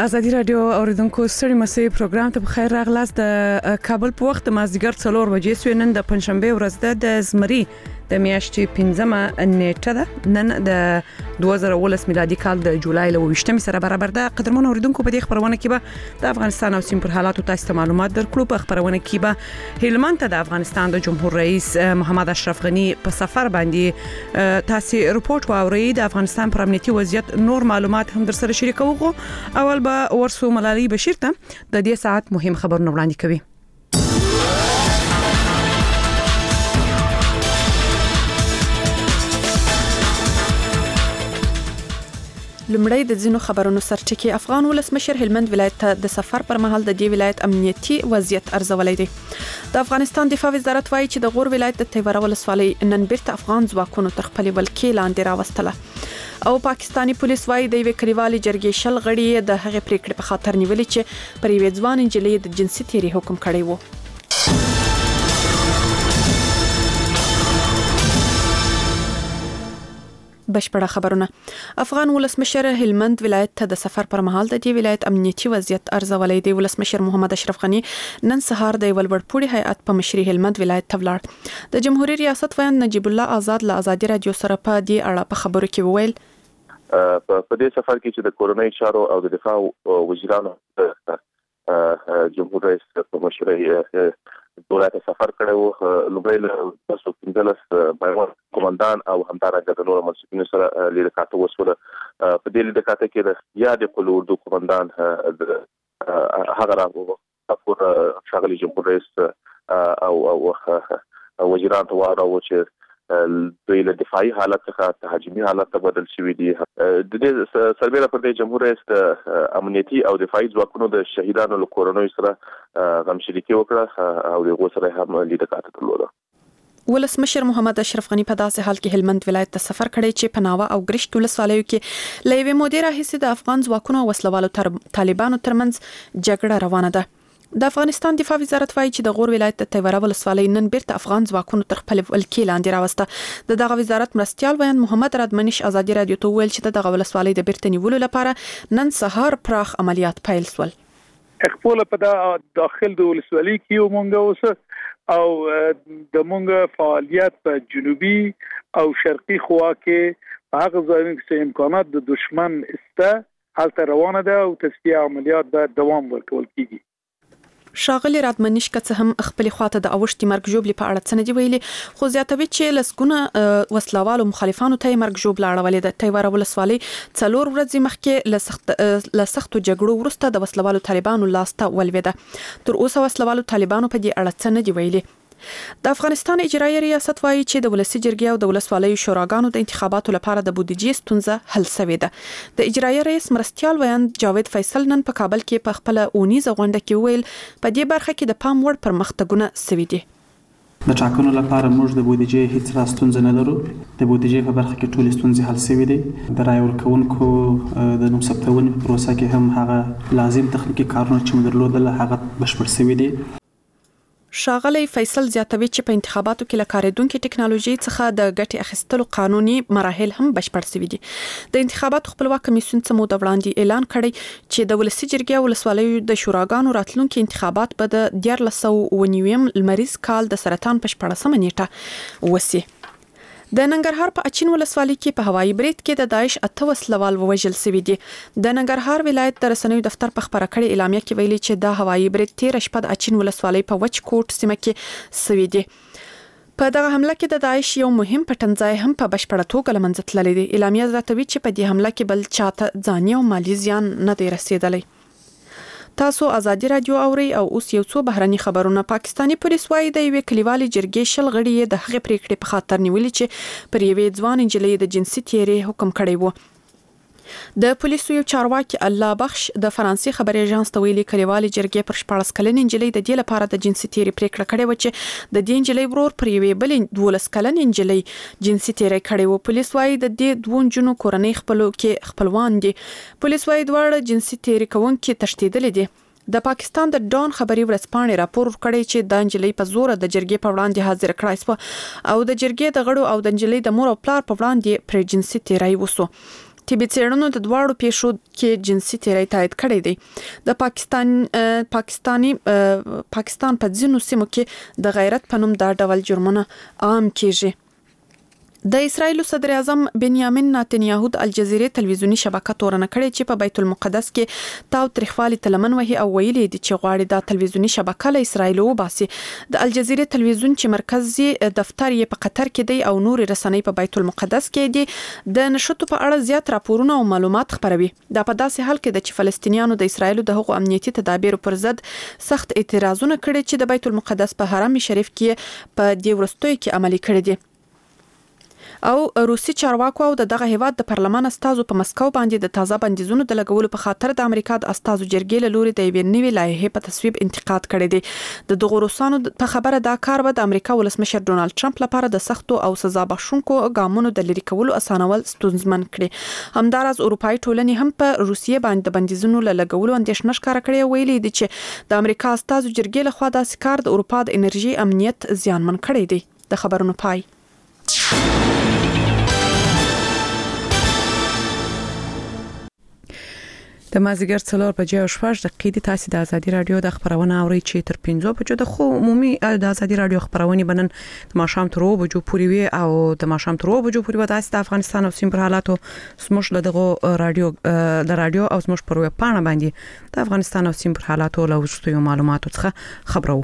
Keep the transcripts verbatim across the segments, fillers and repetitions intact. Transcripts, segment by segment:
ازادي رادیو اوریدونکو ستړي مسي پروګرام ته بخیر راغلاست. د کابل په وخت مازدیګر څلور بجې سو نن د پنځشنبه ورځ ده د زمري د میاشتې پنځمه نیټه ده. نن د دوه زره ولس میلادي کال د جولای له ویشتمې سره برابر ده. قدرمن اوریدونکو په دې خبرونه کې به د افغانستان او سیم پر حالاتو تاسو ته معلومات درکړو. په خبرونه کې به هلمند ته د افغانستان د جمهور رئیس محمد اشرف غنی په سفر باندې تاسو رپورت واورئ. د افغانستان پر امنیتي وضعیت نور معلومات هم در سره شریکوو. اول به ورسو ملالي بشیر ته د دې ساعت مهم خبرونه وړاندې کوي. لمړی د ځینو خبرونو سرټکی. افغان ولسمشر هلمند ولایت ته د سفر پر مهال د دې ولایت امنیتي وضعیت ارزولای دی. د افغانستان دفاع وزارت وایي چې د غور ولایت د تیوره ولسوالۍ نن بیرته افغان ځواکونو تر خپل ولکې لاندې راوستله. او پاکستانی پولیس وایي د یوې کلیوالي جرګې شل غړي د هغې پریکړې په خاطر نیولې چې پر یوې ځوان نجلۍ د جنسي تیری حکم کړی وو. بشپړه خبرونه. افغان ولسمشر هلمند ولایت ته د سفر پر مهال د دې ولایت امنیتي وضعیت ارزولای دی. ولسمشر محمد اشرف غنی نن سهار د ولوړپوړي هیئت په مشرۍ هلمند ولایت ته ولاړ. د جمهوریت ریاست ویاند نجیب الله آزاد له ازادي رادیو سره په دې اړه په خبرو کې وویل په دې سفر کې چې د کورنۍ چارو او د دفاع وزیرانو جمهور رئیس په مشرۍ دولت سفر کړو. لومړی له تاسو پنځلس بایوان کمانډان او همدارنګه د نورو مسؤلینو سره لیدل کاته وسوله. په دې لیدل کاته کې د یاد کولو اردو کمانډان هغه راغو خپل شغلي جمهور رئیس او او وزیران ته وایي چې دوی له دفاعي حالت څخه تهاجمي حالت ته بدل شوي دي. د دې سربېره پر دې جمهور رئیس د امنیتي او دفاعي ځواکونو د شهیدانو له کورنۍ سره غم شریکي وکړه او دغه سره هم لیدل کاته درلوده. ولسمشر محمد اشرف غنی په داسې حال کې هلمند ولایت ته سفر کړی چې په ناوه او ګرشت ولسوالیو کې له یوې مودې راهیسې د افغان ځواکونو او وسلوالو طالبانو ترمنځ جګړه روانه ده. د افغانستان دفاع وزارت وایي چې د غور ولایت د تیوره ولسوالۍ نن بیرته افغان ځواکونو تر خپل ولکې لاندې راوسته. د دغه وزارت مرستيال ویاند محمد رادمنش ازادي رادیو ته ویل چې د دغه ولسوالۍ د بیرته نیولو لپاره نن سهار پراخ عملیات پیل شول. خپل په داخل د ولسوالۍ کې مونږ اوس او د مونږ فعالیت په جنوبي او شرقي خوا کې هغه ځایونه چې امکانات د دشمن استه حالت روانه ده او تصفیه عملیات به دوام ورکول کیږي. شاغلی رادمنش که څه هم خپل خواته د اوشتي مرګ جوړ په اړه څه نه دی ویلي، خو زیاتوي چې لسګونه وسلوالو مخالفانو ته مرګ جوړ لاړولې ده. تیوره ولسوالۍ څلور ورځې مخکې لسخت لسختو جګړو وروسته د وسلوالو طالبانو لاسته ولوېده. تر اوسه وسلوالو طالبانو په دې اړه څه نه دی ویلي. د افغانستان اجرایي ریاست وایي چې د ولسی جرګې او د ولسوالیو شوراګانو د انتخاباتو لپاره د بودیجې ستونزه حل شوې ده. د اجرایي رئیس مرستيال ویاند جاوید فیصل نن په کابل کې په خپل اونیزه غونډه کې ویل په دې برخه کې د پام وړ پرمختګونه شوي دي. د ټاکنو لپاره موږ د بودیجې هیڅ را ستونزه نه لرو. د بودیجې په برخه کې ټول ستونزې حل شوي دي. د رای ورکونکو د نوم ثبتونې په پروسه کې هم هغه لازم تخنیکی کارونه چې موږ درلودل هغه بشپړ شوي دي. شاغلی فیصل زیاتوي چې په انتخاباتو کې لکارېدونکو ټکنالوژي څخه د ګټې اخیستلو قانوني مراحل هم بشپړ شوي دي. د انتخاباتو خپلواک کمیسیون څخه مو د وړاندې اعلان کړی چې د ولسی جرګې او ولسوالیو د شوراګانو راتلونکو انتخابات به د دیارلس سوه اووه نوي لمریز کال د سرطان په شپاړسمه نیټه وسی. د ننګرهار په اچین ولسوالۍ کې په هوایي برید کې د داعش اته وسلوال ووژل شوي دي. د ننګرهار ولایت د رسنیو دفتر په خبره کړې اعلامیه کې ویلي چې دا هوایي برید تیر شپه د اچین ولسوالۍ په وچ کوټ سیمه کې شوی دی. په دغه حمله کې د داعش یو مهم پټنځای هم په بشپړه توګه له منځه تللی دی. اعلامیه زیاتوي چې په دې حمله کې بل چاته ځاني او مالی زیان نه دی رسیدلی. تاسو ازادي رادیو اوري او اوس یو څو بهرني خبرونه. پاکستانی پولیس وایي د یوې کلیوالي جرګې شل غړي د هغې پریکړې په خاطر نیولې چې پر یوې ځوان نجلۍ د جنسي تیری حکم کړی وو. د پولیسو یو چارواکي الله بخش د فرانسې خبري اژانس ته ویلي کلیوالي جرګې پر شپاړس کلنې نجلۍ د دې لپاره د جنسي تیری پریکړه کړې و چې د دې نجلۍ ورور پر یوې بلې دولس کلنې نجلۍ جنسي تیری کړی و. پولیس وایي د دې دوه نجونو کورنۍ خپلو کې خپلوان دي. پولیس وایي دواړه جنسي تیری کوونکي تښتېدلي دي. د پاکستان د ډان خبري ورځپاڼې راپور کړی چې د نجلۍ په زور د جرګې په وړاندې حاضر کړای شو او د جرګې د غړو او د نجلۍ د مور او پلار په وړاندې پر جنسي تیری وسو. طبي څېړنو د دواړو پیښو کې جنسي تیری تایید کړی دی. د پاکستان پاکستاني پاکستان په ځینو سیمو کې د غیرت په نوم دا ډول جرمونه عام کیږي. د اسرایل صدر اعظم بنیامین نتنیاهو د الجزیره تلویزیونی شبکه تورنه کړې چې په بیت المقدس کې تاو تریخوالي تلمن وهي او ویلي دي چې غواړي د تلویزیونی شبکه له اسرایل وباسي. د الجزیره تلویزیون چې مرکزي دفتر یې په قطر کې دی او نور رسنۍ په بیت المقدس کې دي د نشټو په اړه زیات راپورونه او معلومات خپروي. دا په داسې حال کې د چې فلسطینیانو د اسرایل د حقوق امنیتي تدابیر پر ضد سخت اعتراضونه کړي چې د بیت المقدس په حرم شریف کې په دې ورستوي کې عملي کړي دي. او روسي چارواکو او دغه هیواد د پارلمان استازو په مسکو باندې د تازه بندیزونو د لګولو په خاطر د امریکا د استازو جرګې له لوري د یوې نوې لایحې په تصویب انتقاد کړی دی. د دغه روسانو په خبره دا کار به د امریکا ولسمشر ډونالد ټرمپ لپاره د سختو او سزا بخښونکو ګامونو د لری کولو اسانول ستونزمن کړي. همدارس اروپאי ټولنې هم په روسیې باندې د بندیزونو له لګولو اندېښنه ښکاره کړې ویلي دي چې د امریکا استازو جرګې له خوا د کار د اروپا د انرژي امنیت زیانمن کړی دی. د خبرونو پای. د مازیګر څلور بجې او شپږ دقیقې د تاسو د ازادي رادیو د خبرونه اوري چې تر پنځو بجو د خو عمومي د ازادي رادیو خبرونه بنن د ماشام تر اوو بجو پورې وي او د ماشام تر اوو بجو پورې به تاسو د افغانستان او سیم پر حالاتو سموش له دغه رادیو د رادیو او سموش پر ویب پاڼه باندې د افغانستان او سیم پر حالاتو له وشتو معلوماتو څخه خبرو.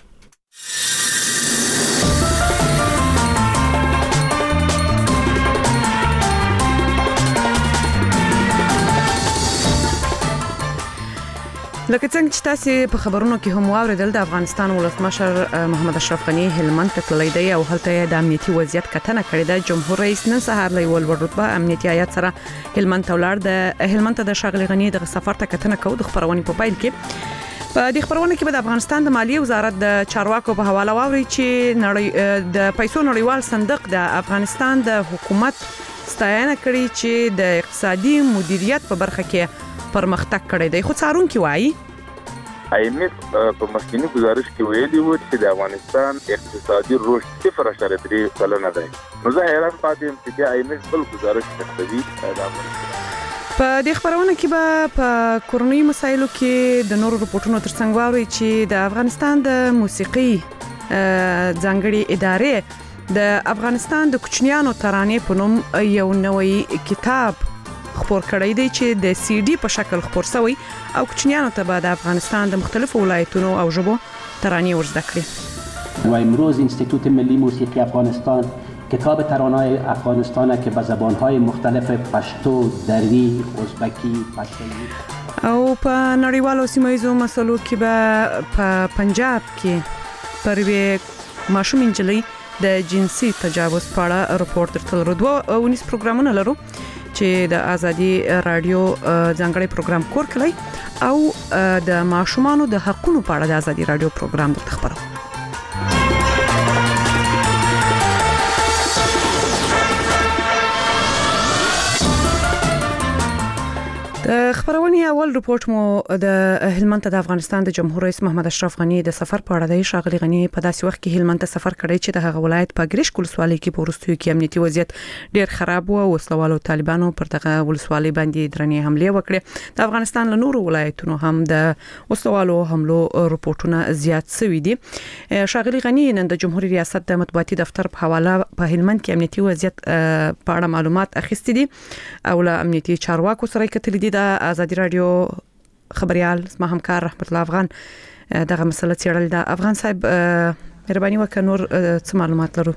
لکه څنګه چې تاسو په خبرونو کې هم واوریدل د افغانستان ولسمشر محمد اشرف غنی هلمند ته تللی دی او هلته د امنیتي وضعیت کتنه کړې ده. جمهور رئیس نن سهار له ول رتبه امنیتي هیات سره هلمند ته ولاړ. د هلمند ته د شاغلي غنی د سفر ته کتنه کوي. د خبرونه په پایل کې په دې خبرونه کې به د افغانستان د مالیې وزارت د چارواکو په حواله واوري چې نړۍ د پیسو نړیوال صندوق د افغانستان د حکومت ستاینه کړې چې د اقتصادي مدیریت په برخه کې پرمختګ کړی دی. خو څارون کې وایي آی ایم ایف په مخکینی گزارش کې ویلي و چې د افغانستان اقتصادي رشد صفر اشاریه درې سلنه دی. نو زه حیران پاتې یم چې آی ایم ایف بل گزارش کوي. په دې خبرونه کې به په کورنۍ مسایلو کې د نورو رپورټونو ترڅنګ واوري چې د افغانستان د موسیقي ځانګړي ادارې د افغانستان د کوچنیانو ترانې په نوم یو نوې کتاب خبر کړی دی چې د سی ډي په شکل خبر شوی او کوچنیانو ته به د افغانستان د مختلفو ولایتونو او ژبو ترانې ورزده کړي. و امروز انستیتوت ملی موسیقی افغانستان کتاب ترانه‌های افغانستان که به زبان‌های مختلف پشتو، دری، ازبکی، پشتونی او په نړیوالو سیمایي مسلو کې به په پنجاب کې پرې ماشوم انجلۍ د جنسي تجاوز په اړه رپورت درته دوه ونیس پروګرامونه لرو چې د ازادي رادیو ځانګړي پروګرام کور کړی او د ماشومانو د حقوقو په اړه د ازادي رادیو پروګرام درته خبرو. د خبرونې اول رپورت مو د هلمند ته د افغانستان د جمهور رئیس محمد اشرف غنی د سفر په اړه دی. شاغلي غنی په داسې وخت کې هلمند ته سفر کړی چې د هغه ولایت په ګریش ولسوالۍ کې په ورستیو کې امنیتي وضعیت ډیر خراب و. وسلوالو طالبانو پر دغه ولسوالۍ باندې درنې حمله وکړه. د افغانستان له نورو ولایتونو هم د وسلوالو حملو رپورټونه زیات شوي دي. شاغلي غنی نن د جمهوریت ریاست د مطبوعاتي دفتر په حواله په هلمند کې امنیتي وضعیت په اړه معلومات اخیستي دي او له امنیتي چارواکو سره کتل دي. د ازادي رادیو خبريال ما همکار رحمت الله افغان دغه مسله څېړل. د افغان صاحب مهرباني وکړه نور څه معلومات لرو.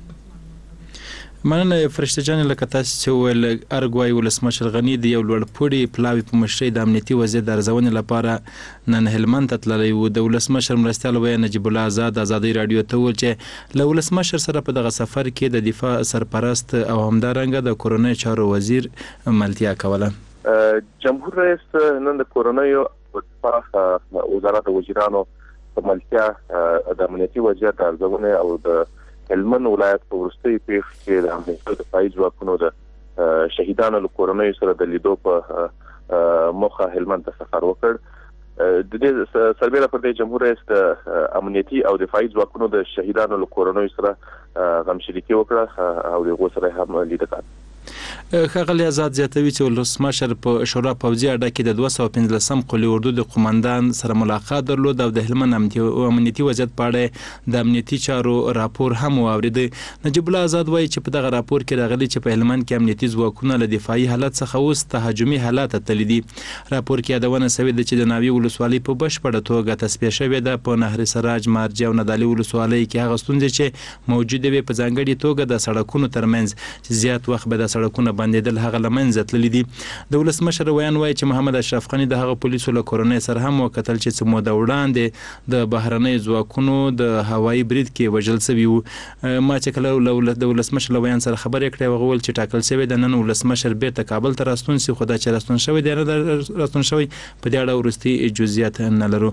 مننه فرشته جان. لکه تاسو چې ول ارګوای ولسمشر غنی د یو لوړ پوړي پلاوی په مشرۍ د امنیتي وضعیت د ارزونې لپاره نن هلمند ته تللی و. د ولسمشر مرستیال وی نجیب الله آزاد ازادي رادیو ته ول چې له ولسمشر سره په دغه سفر کې د دفاع سرپرست او همدارنګه د کورونای چارو وزیر ملتیا کوله. جمهور رئیس نن د کورونای وزارت وزیرانو په ملتیا د امنیتي وضعیت ارزونه او د هلمند ولایت په ورستي پیښ کې د امنیتي دفاعي ځواکونو د شهیدانو له کورونای سره د لیدو په مخه هلمند ته سفر وکړ. د دې سربېره پر دې جمهور رئیس د امنیتي او دفاعي ځواکونو د شهیدانو له کورونای سره غمشریکي وکړه او دغه سره هم لیدل. ښاغلي آزاد زیاتوي چې ولسمشر په شورا پوځي اډه کې د دوه سوه پنځلسم قولي اردو د قومندان سره ملاقات درلود او د هلمند امنیتي وضعیت په اړه د امنیتي چارو راپور هم واورید. نجیب الله آزاد وایي چې په دغه راپور کې راغلي چې په هلمند کې امنیتي ځواکونه له دفاعي حالت څخه اوس تهاجمي حالت ته تللي دي. راپور کې یادونه شوې ده چې د ناوې ولسوالۍ په بشپړه توګه تصفیه شوې ده. په نهر سراج، مارجه او نادعلي ولسوالۍ کې هغه ستونزې چې موجوده وي په ځانګړي توګه د سړکونو ترمنځ چې زیات وخت به د سړکونو بندیدل هغه له منځه تللي دي. د ولسمشر ویان وایي چې محمد اشرف غني د هغه پولیسو له کورنۍ سره هم وکتل چې څه موده وړاندې د بهرنۍ ځواکونو د هوایي برید کې وژل شوي وو. ما چې کله د ولسمشر له ویان سره خبرې کړې هغه وویل چې ټاکل شوی د نن ولسمشر بیرته کابل ته راستون سي، خو دا چې راستون شوی دی نه راستون شوی په دې اړه وروستي جزئیات نه لرو.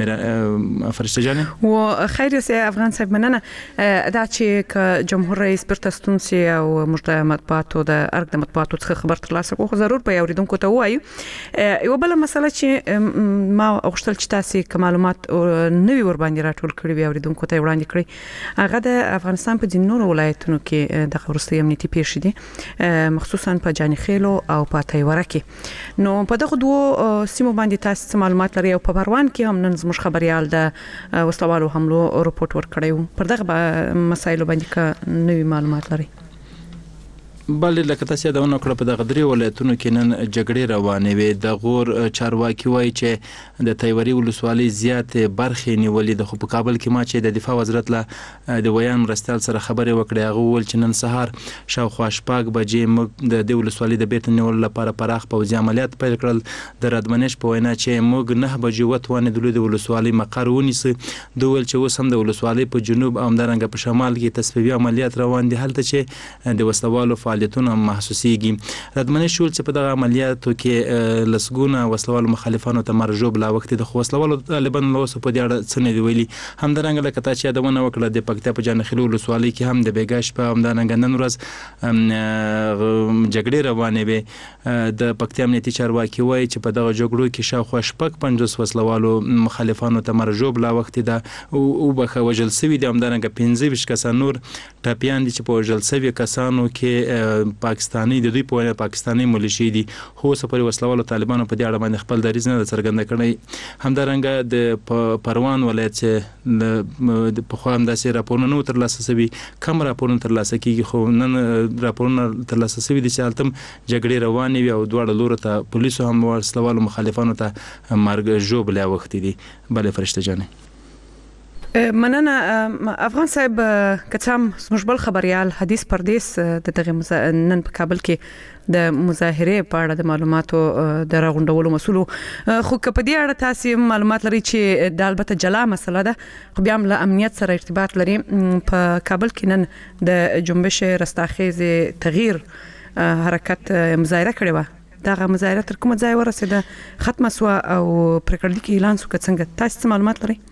فرشته جان و خیر سي افغان صاحب مننه دا چې جمهور رئیس بیرته ستون سي او موږ د مطبوعاتو د ارګ د مطبوعاتو څخه خبر ترلاسه کوو، ضرور به اوریدونکو ته وایو. یو بل مسله چې ما غوښتل چې تاسو کوم معلومات نوي ور باندې راټول کړی وي اوریدونکو ته وړاندې کړی، هغه د افغانستان په ځینو نورو ولایتونو کې د ورستي امنیتي پیښې دي، مخصوصا په جانیخیلو او په تایوره کې. نو په دغه دوه سیمو باندې تاسو معلومات لري او په پروان کې هم نن زموږ خبريال د وسلوالو حملو رپورت ورکړی پر دغه مسایلو باندې کا نوي معلومات لري. بلې لکه تاسو یادونه کړه په دغه درې ولایتونو کې نن جګړې روانې وي. د غور چارواکي وایي چې د تایوري ولسوالۍ زیات برخې نیولې ده، خو په کابل کې ما چې د دفاع وزارت له د ویان مرستیال سره خبرې وکړې هغه وویل چې نن سهار شاوخوا شپږ بجې موږ د دې ولسوالۍ د بیرته نیولو لپاره پراخ پوځي عملیات پیل کړل. د رادمنش په وینا چې موږ نه بجې وتوانېدلو د ولسوالۍ مقر ونیسو. دوی وویل چې اوس هم د ولسوالۍ په جنوب او همدارنګه په شمال کې تصفیوي عملیات روان دي، هلته چې د وسلوالو فعالیتونه محسوسیږي. رادمنش شول چې په دغه عملیاتو کې لسګونه وسلوالو مخالفانو ته مرجوب لا وخت د وسلوالو طالبان له اوسه په دې اړه څه نه دی ویلي. همدارنګه لکه تاسو یادونه وکړه د پکتیا په جانخیلو ولسوالۍ کې هم د بیګا شپه همدارنګه نن ورځ جګړې روانې وي. د پکتیا امنیتي چارواکي وایي چې په دغه جګړو کې شاوخوا شپږ پنځوس وسلوالو مخالفانو ته مرجوب لا وخت د او بخښه وژل شوي دي. همدارنګه پنځه ویشت کسان نور ټاپیان دي چې په وژل شوي کسانو کې پاکستاني د دوی په وینا پاکستاني ملیشي دي، خو سپری وسلوالو طالبانو په دې اړه باندې خپل دریځ نه څرګند کړی. همدارنګه د پروان ولایت چې په خو هم داسې راپورونه نو ترلاسه شوي، کم راپورونه ترلاسه کیږي، خو نن راپورونه ترلاسه شوي دي چې هلته جګړې روانې وي او دواړه لورو ته پولیسو هم وسلوالو مخالفانو ته مرګ ژوبل وخت دي. بلې فرشته جانې مننه افغان صاحب. کچم زموږ بل خبريال حدیث پردیس د دغه نن په کابل کې د مظاهره په اړه د معلوماتو د راغونډولو مسؤل، خو که په دې اړه تاسو معلومات لري چې د البته جلا مسله ده، خو بیا هم له امنیت سره ارتباط لري. په کابل کې نن د جنبش رستاخیز تغییر حرکت مظاهره کړې و. دغه مظاهره تر کومه ځای ورسېده، ختمه سو او پریکړه کې اعلان سو؟ څنګه تاسو معلومات لري؟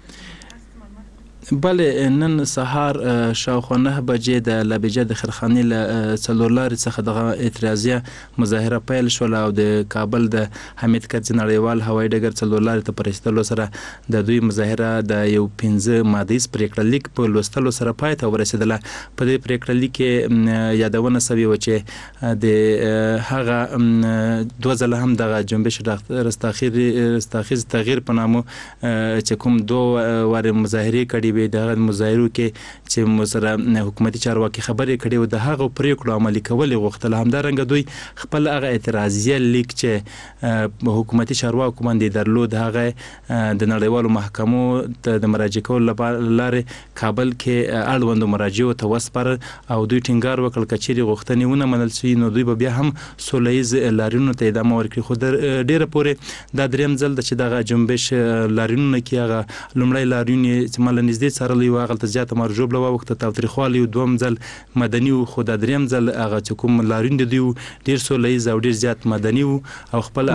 بله نن سهار شاوخوا نه بجې د لابجه د خرخانې له څلور لارې څخه دغه اعتراضیه مظاهره پیل شول او د کابل د حمید کرزي نړیوال هوایي ډګر څلور لارې ته په رسیدلو سره د دوی مظاهره د یو پنځه مادیز پریکړه لیک په لوستلو سره پای ته ورسېدله. په دې پریکړه لیک کې یادونه شوې وه چې د هغه دوه ځله هم دغه جنبش رستاخیز تغییر په نامه چې کوم دوه وارې مظاهرې کړي وي، دغه مظاهرو کې چې مسره حکومتي چارواکي خبرې کړي و د هغه پریکړو عملي کول غوښتل. همدارنګه دوی خپل هغه اعتراضیه لیک چې حکومتي چارواکو باندې درلود هغه د نړیوالو محکمو د مراجعه کولو لپاره کابل کې اړوند مراجعو ته وسپارل او دوی ټینګار وکړ کچېرې غوښتنې ونه منل شي نو دوی به بیا هم سولهییز لاریونو ته ادامه ورکړي. خو ډیره پورې دا دریم ځل د چې دغه جنبش لاریونونه کې هغه لومړی لاریون چې مال نږدې څارلی و هغه ته زیاته مرجوب له وخت تاوتریخوالي دوم ځل مدني و، خو د دریم ځل هغه چې کوم لاریون دي ډیر سولهییز او ډیر زیات مدني و او خپل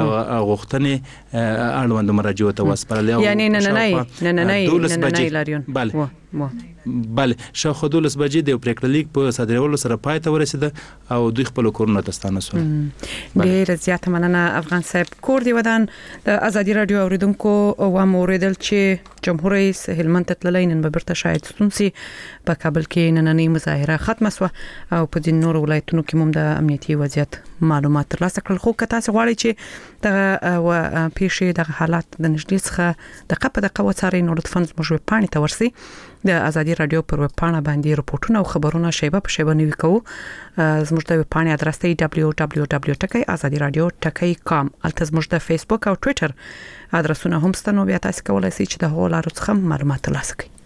غوښتنې اړوند مراجعو ته وسپارل. یعنی نه نه نه نه نه لاریون بله مو بله شاوخوا دولس بجې د پریکړه لیک په صادرولو سره پای ته ورسېده او دوی خپل کورونه ته ستانه شول. ډېر زیات مننه افغان صاحب. کور دی ودان د ازادي رادیو اوریدونکو او موریدل چې جمهور رئیس هلمند ته تللی نن به برته شاید ستونسي په کابل کې نننۍ مظاهره ختمه شوه او په ځینو نورو ولایتونو کې هم د امنیتي وضعیت معلومات ترلاسه کړل. خو که تاسو غواړئ چې دغه و پیښې دغه حالات د نږدې څخه دقه په دقه وڅارئ نو لطفاً زموږ ویب پاڼې ته ورسئ. د ازادي رادیو پر ویب پاڼه باندې راپورټونه او خبرونه شیبه په شیبه نوي کوو. زموږ د ویب پاڼې ادرس دی دبلیو دبلیو دبلیو ټکی ازادي رادیو ټکی کام. البته زموږ د فیسبوک او ټوئیټر ادرسونه هم شته نو بیا تاسو کولای شئ چې د هغو لارو څخه معلومات ترلاسه کړئ.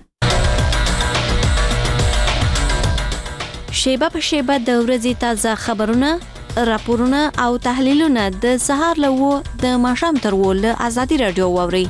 شیبه په شیبه د ورځې تازه خبرونه، راپورونه او تحلیلونه د سهار له و د ماښام تر و له ازادي رادیو واورئ.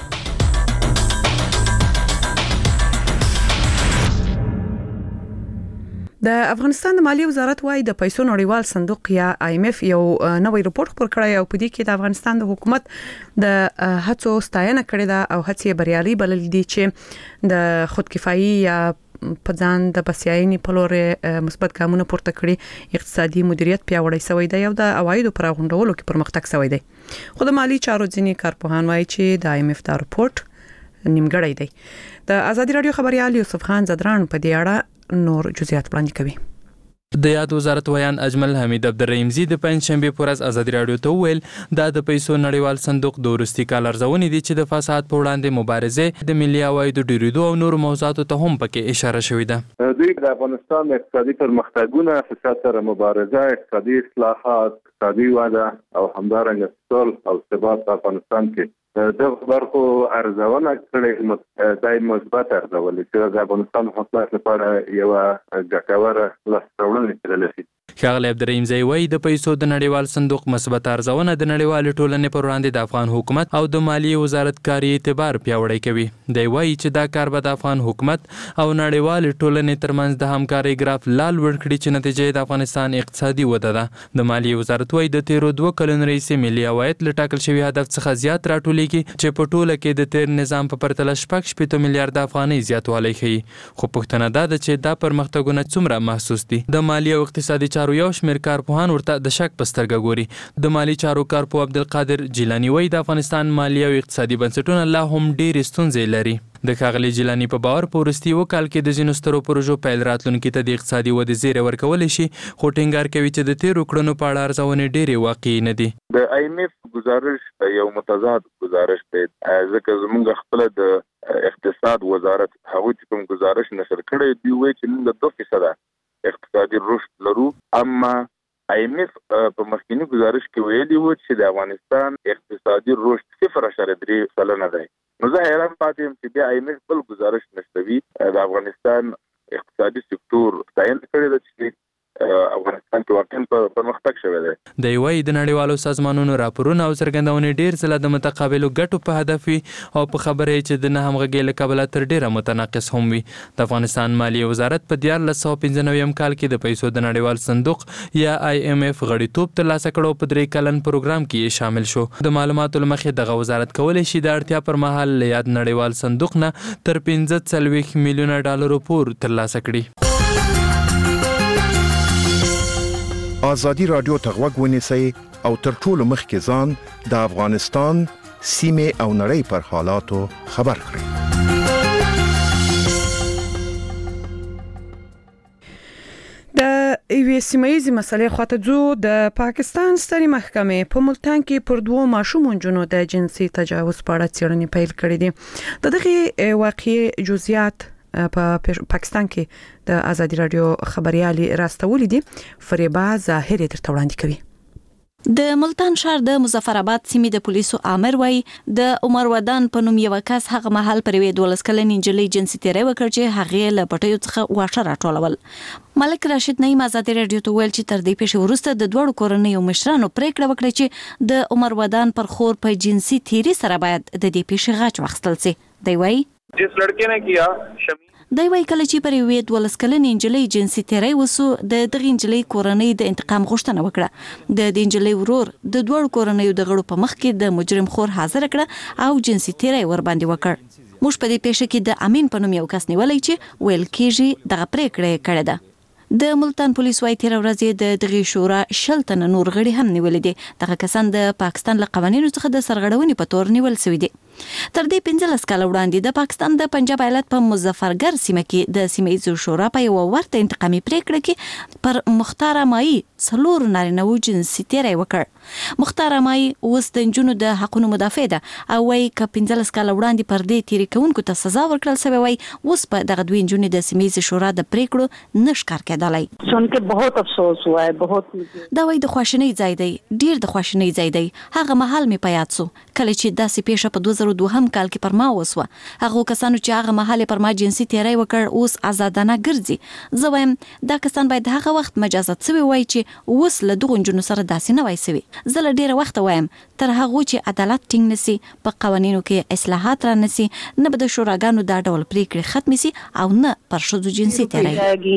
د افغانستان د مالیې وزارت وايي د پیسو نړیوال صندوق یا آی ایم ایف یو نوې رپورت خپور کړی او په دې کې د افغانستان د حکومت د هڅو ستاینه کړې ده او هڅې بریالي بلل دي چې د خودکفایي یا په ځان د بسیاینې په لور مثبت ګامونه پورته کړي، اقتصادي مدیریت پیاوړی شوی دی او د عوایدو پر غونډولو کې پرمختګ شوی دی. خو د مالی چارو ځینې کارپوهان وايي چې د آی ایم ایف دا رپورت نیمګړی دی. د ازادي رادیو خبريال یوسف خان زدران په دې اړه نور جزئیات وړاندې کوي. د یاد وزارت ویان اجمل حمید عبدالرحیمزی د پنځشنبه پر ورځ ازادي رادیو ته ویل دا د پیسو نړیوال صندوق د ورستي کال ارزونې دي چې د فساد په وړاندې مبارزه د ملي عوایدو ډیریدو او نور موضوعاتو ته هم پکې اشاره شوې ده. دوی د افغانستان اقتصادي پرمختګونه، فساد سره مبارزه، اقتصادي اصلاحات، اقتصادي وده او همدارنګه اقتصاد او ثبات په افغانستان کې د برخو ارزونه کړې دای مثبت ارزول چې د افغانستان حکومت لپاره یو ګټوره لاسته راوړنه ده. ښاغلی عبدالرحیمزی وایي د پیسو د نړیوال صندوق مثبت ارزونه د نړیوال ټولنې پر وړاندې د افغان حکومت او د مالیې وزارت کاري اعتبار پیاوړی کوي. دی وایي چې دا کار به د افغان حکومت او نړیوال ټولنې ترمنځ د همکارۍ ګراف لا لوړ کړي چې نتیجه د افغانستان اقتصادي وده ده. د مالیې وزارت وایي د تیرو دوه کلونو راهیسې ملي عواید له ټاکل شوي هدف څخه زیات راټولیږي چې په ټوله کې د تیر نظام په پرتله شپږ شپېته میلیارډ افغانۍ زیاتوالی ښیي. خو پوښتنه دا ده چې دا پرمختګونه څومره محسوس دي. د مالي او اقتصادي چارو یو شمېر کارپوهان ورته د شک په سترګه ګوري. د مالي چارو کارپوه عبدالقادر جیلاني وایي د افغانستان مالي او اقتصادي بنسټونه لا هم ډېرې ستونزې لري. د ښاغلي جیلاني په باور په وروستي یو کال کې د ځینو سترو پروژو پیل راتلونکي ته د اقتصادي ودې زیری ورکولی شي، خو ټینګار کوي چې د تیرو کړنو په اړه ارزونې ډېرې واقعي نه دي. د آی ایم ایف گزارش یو متضاد گزارش دی ځکه زموږ خپل د اقتصاد وزارت هغه چې کوم گزارش نشر کړی دی وایي چې موږ دوه فیصد اقتصادي رشد لرو، اما آی ایم ایف په مخکینی گزارش کې ویلي و چې د افغانستان اقتصادي رشد صفر اعشاریه درې سلنه دی. نو زه حیران پاتې یم چې بیا آی ایم ایف بل گزارش نشوي د افغانستان اقتصادي سکتور ستاینه کړې ده چې افغانستان کې واقعا پرمختګ شوی دی. دی وایي د نړیوالو سازمانونو راپورونه او څرګندونې ډېر ځله د متقابلو ګټو په هدف وي او په خبره یې چې د نه همغږۍ له کبله تر ډېره متناقض هم وي. د افغانستان مالیې وزارت په دیارلس سوه پنځه نوي کال کې د پیسو د نړیوال صندوق یا آی ایم ایف غړیتوب ترلاسه کړو په درې کلن پروګرام کې یې شامل شو. د معلوماتو له مخې دغه وزارت کولی شي د اړتیا پر مهال له یاد نړیوال صندوق نه تر پنځه څلوېښت میلیونه ډالرو پور ترلاسه کړي. ازادي رادیو ته غوږ ونیسئ او تر ټولو مخکې ځان د افغانستان سیمې او نړۍ پر حالاتو خبر کړئ. د یوې سیمایي مسلې خواته ځو. د پاکستان سترې محکمې په ملتان کې پر دوه ماشومو نجونو د جنسي تجاوز په اړه څېړنې پیل کړې دي. د دغه واقعي جزئیات په پاکستان کې د ازادي رادیو خبريالي راستولې دي. فریبا ظاهر درته وړاندې کوي. د ملتان ښار د مظفر آباد سیمې د پولیسو امر وای د عمر ودان په نوم یو کس هغه محل پر وې دولس کلنې نجلۍ جنسي تیری وکړ چې هغه له پټیو څخه واښه راټولول. ملک راشد نعیم ازادي رادیو ته ویل چې تر دې پیښې وروسته د دوړو کورنیو مشرانو پریکړه وکړه چې د عمر ودان پر خور په جنسي تیری سره باید د دې پیښې غاچ واخیستل شي. دی وای جس لڑکے نے کیا دی وای کله چې پر یوې دولس کلنې نجلۍ جنسي تیری وسو د دغې نجلۍ کورنۍ د انتقام غوښتنه وکړه. د دې نجلۍ ورور د دوړو کورنیو د غړو په مخ کې د مجرم خور حاضر کړه او جنسي تیری ور باندې وکړ. موږ په دې پیښه کې د امین په نوم یو کس نیولای چې ویل کېږي دغه پریکړه کړې ده. د ملتان پولیس وايي تیر ورځ د دغه شورا شل تنه نور غړي هم نیول دي. دغه کسان د پاکستان له قوانینو څخه د سرغړونې په تور نیول شوی دي. تر دې پنځلس کاله وړاندې د پاکستان د پنجاب ایالت په مظفرګر سیمه کې د سیمه ییز شورا په یو ورته انتقامي پریکړه کې پر مختار مای څلور نارینه و جنسي تیری وکړ. مختار مای اوس د نجونو د حقونو مدافع ده او وايي ک پنځلس کاله وړاندې پر دې تیری کوونکو ته سزا ورکړل شوی وای اوس په دغه دوی نجونې د سیمه ییز شورا د پریکړو نشکار کېدلای. سن کې बहुत افسوس हुआ है बहुत دا وای د خواشنۍ ځای دی ډیر د خواشنۍ ځای دی. هغه مهال می پیات سو کله چې داسې پیښه په دوه زره دوه هم کال کې پر ما وسوه. هغه کسانو چې هغه مهال پر ما جنسي تیری وکړ اوس آزادانه ګرځي. زه وایم دا کسان باید هغه وخت مجازات شوی وای چې اوس له دغه جنونو سره داسې نه وای سوي. زه له ډیره وخت وایم تر هغه چې عدالت ټینګ نسی په قوانینو کې اصلاحات را نسی نه به د شوراګانو دا ډول پریکړې ختم سي او نه پر شذو جنسي تیری.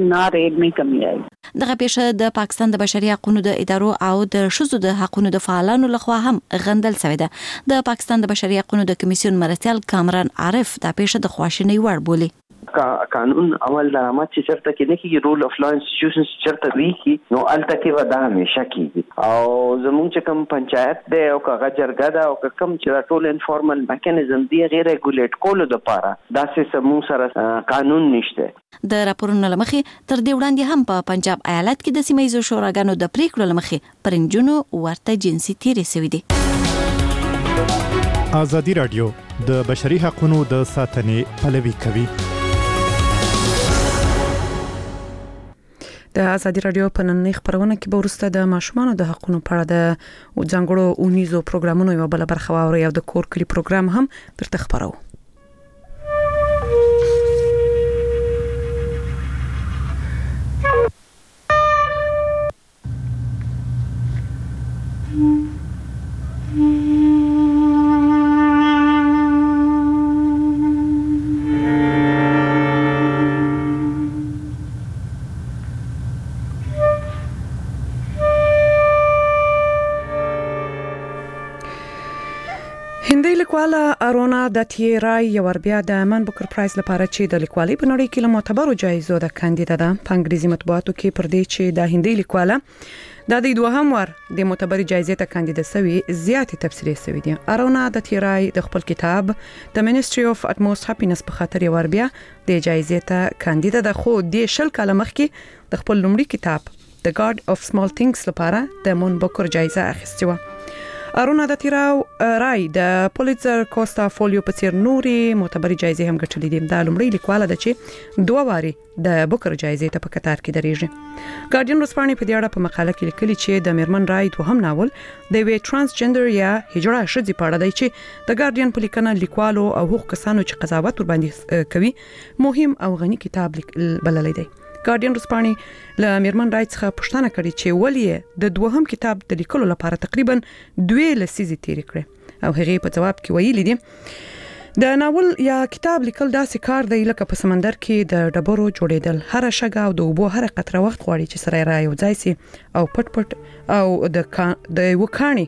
دغه پیښه د پاکستان د بشري حقوقو د ادارو او د شذو د حقوقو د فعالانو لخوا هم غندل شوی ده. د پاکستان د بشري حقوقو د کمیسیون مرستیال کامران عارف دا پیښه د خواشنۍ وړ بولي. قانون عمل درآمد چې چرته کې نه کیږي رول اف لا انسټیټیوشنز چرته وی کی نو الته کې ودا همیشه کیږي او زموږ چې کوم پنچایت دی او کغه جرګه دا او کوم چې ټول انفارمل میکانیزم دی غیر ریګولیټ کولو د پاره دا سیستم سره قانون نشته. د راپورونو لمخې تر دې وړاندې هم په پنجاب ایالت کې د سیمه ییزو شوراګانو د پریکړو لمخې پرنجونو ورته جنسي تیری شوی دي. ازادي رادیو د بشري حقوقو د ساتنې پلوي کوي. د ازادي رادیو په نننۍ خبرونه کې به ورسته د ماشومانو د حقوقو په اړه د ځانګړو اونیزو پروګرامونو یو بل برخه واوري او د کور کلی پروګرام هم درته خبرو. لیکواله ارونا د تیرای یو بیا د من بوکر پرایز لپاره چې د لیکوالۍ په نړۍ کې له معتبرو جایزو د کاندیدا ده. په انګریزي مطبوعاتو کې پر دې چې د هندۍ لیکواله د دې دوهم ور د معتبرې جایزې ته کاندیدا شوی زیاتې تبصرې شوی دي. ارونا د تیرای د خپل کتاب د منستری اف اتموست هپینس په خاطر یو بیا د جایزې ته کاندیدا ده خو د شل کاله مخکې د خپل لومړي کتاب د ګارد اف سمال ثینګز لپاره د من بوکر جایزه اخیستې و. ارونا د تیراو رای د پولیتزر کوستا فولیو په څیر نوري معتبرې جایزې هم ګټلې دي. دا لومړی لیکواله ده چې دوه واري د بوکر جایزې ته په قطار کې درېږي. ګارډین ورځپاڼې په دې اړه په مقاله کې لیکلي چې د میرمن رای دوهم ناول د وی ترانسجندر یا هجړه ښځې په اړه دی چې د ګارډین په لیکنه لیکوالو او حقوق کسانو چې قضاوت ور باندې کوي مهم او غني کتاب بللی دی. ګارډین ورځپاڼې له میرمن رای څخه پوښتنه کړې چې ولې د دوهم کتاب د لیکلو لپاره تقریبا دوه لسیزې تیرې کړې او هغه په جواب کې ویلي دي د ناول یا کتاب لیکل داسې کار دی لکه په سمندر کې د ډبرو جوړېدل. هر شګه او د اوبو هر قطره وخت غواړي چې سره را یو ځای سي او پټ پټ او د د وکاني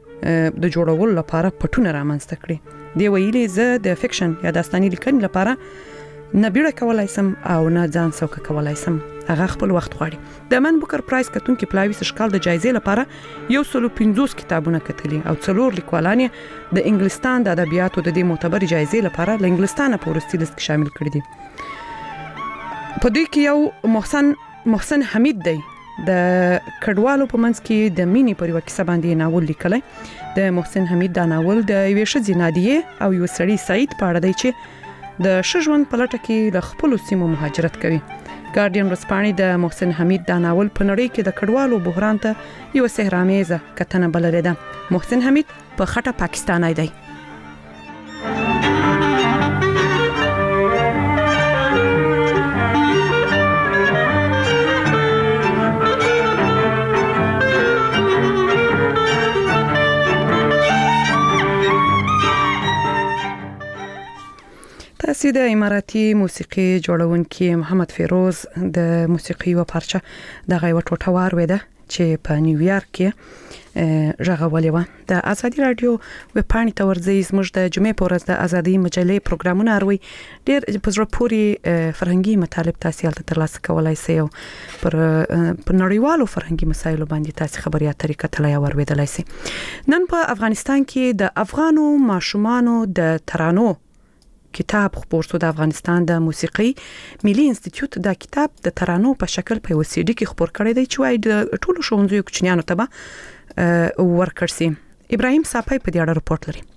د جوړولو لپاره پټونه رامنځته کړي. دی ویلي زه د فکشن یا داستاني لیکنې لپاره نه بیړه کولای سم او نه ځان څوک کولای سم. هغه خپل وخت غواړي. د من بوکر پرایز کتونکو پلاوي سشکال د جایزې لپاره یو سلو پنځوس کتابونه کتلي او څلور لیکوالان د انګلستان د ادبیاتو د دې معتبر جایزې لپاره له انګلستانه په ورستي لیست کې شامل کړي دي. په دې کې یو محسن محسن حمید دی د کډوالو په منځ کې د مینې پر یو کیسه باندې ناول لیکلی. د محسن حمید دا ناول د یوې ښځې نادیه او یو سړي سعید په اړه دی چې د شژوند په لټه کې له خپل سیمو مهاجرت کوي. ګارډین ورځپاڼې د محسن حمید دا ناول په نړۍ کې د کډوالو بحران ته یو سحرآمیزه کتنه بللې ده. محسن حمید په خټه پاکستانی دی. تاسو د اماراتي موسیقي جوړونکي محمد فیروز د موسیقي و پارچه دغه یو ټوټه واروي ده چې په نیویارک کې راغولې و. د ازادي رادیو ویب پاڼې ته ورځي زموږ د جمعې په ورځ د ازادي مجلې پروګرامونه اروي ډېر په زړه پورې فرهنګي مطالب تاسو یې ترلاسه کولای شئ او پر په نړیوالو فرهنګي مسایلو باندې تاسو خبري اترې کتلای او اوریدلای شئ. نن په افغانستان کې د افغانو ماشومانو د ترانو کتاب خپور شو. د افغانستان د موسیقي ملي انسټیټیوټ دا کتاب د ترانو په شکل په وسیډي کې خپور کړی دی چې وايي د ټولو ښوونځیو کوچنیانو ته به ورکړ شي. ابراهیم صافی په دې اړه رپورت لري.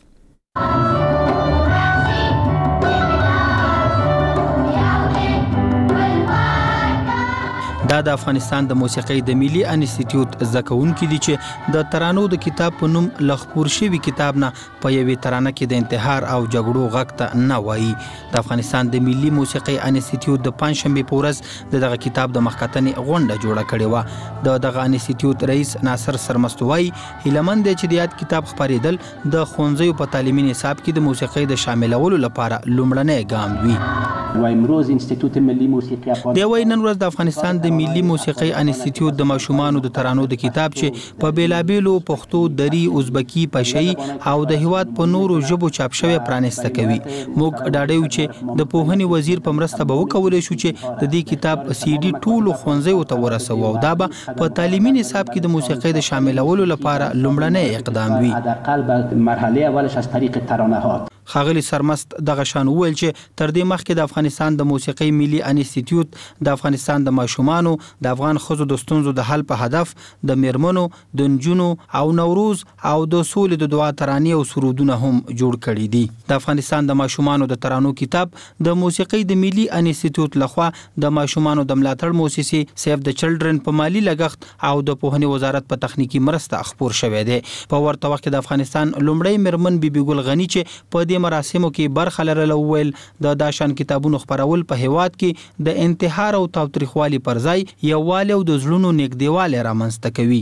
دا د افغانستان د موسیقي د ملي انسټیټیوټ زکونکي دي چې د ترانو د کتاب په نوم لخپور شوی کتاب نه په یوې ترانه کې د انتحار او جګړو غږ ته نه وایي. د افغانستان د ملي موسیقي انسټیټیوټ د پنځشنبه په ورځ دغه کتاب د مخکتنې غونډه جوړه کړې و. د دغه انسټیټیوټ رئیس ناصر سرمستوي هیلمن دی چې د یاد کتاب خبرېدل د ښوونځیو په تعلیمي نصاب کې د موسیقي د شاملولو لپاره لومړنی ګام وي. وایمروز انسټیټیوټ ملي موسیقي افغانستان دی وای نن ورځ د افغانستان د ملي موسیقي انسټیټیوټ د ماشومانو د ترانو د کتاب چې په بیلابیلو پښتو، دری، ازبکی، پشهي او د هیواد په نورو ژبو چاپ شوی پرانسته کوي. موږ ډاډیو چې د پوهنې وزیر په مرسته به وکولای شو چې د دې کتاب سی ډي ټولو ښوونځیو ته ورسوو او دا به په تعلیمي نصاب کې د موسیقي د شاملولو لپاره لومړنی اقدام وي. حداقل به مرحله اولش از طریق ترانه‌ها. خاغلی سرمست دغه شان وویل چې تر دې مخکې د افغانستان د موسیقي ملي انسټیټیوټ د افغانستان د ماشومانو د افغان ښځو د ستونزو د حل په هدف د میرمنو، د نجونو او نوروز او د سولې د دعا ترانې او سرودونه هم جوړ کړي دي. د افغانستان د ماشومانو د ترانو کتاب د موسیقي د ملي انسټیټیوټ لخوا د ماشومانو د ملاتړ مؤسسې سیف د چلډرن په مالی لګښت او د پوهنې وزارت په تخنیکی مرسته خپور شوی دی. په ورته وخت کې د افغانستان لومړی میرمن بیبي ګل غنی چې په دې مراسمو کې برخه لرله ویل د داشان کتابونو خبرول په هیواد کې د انتحار او تاوتریخوالي پر ځای یووالی او د زړونو نږدېوالی رامنځته کوي.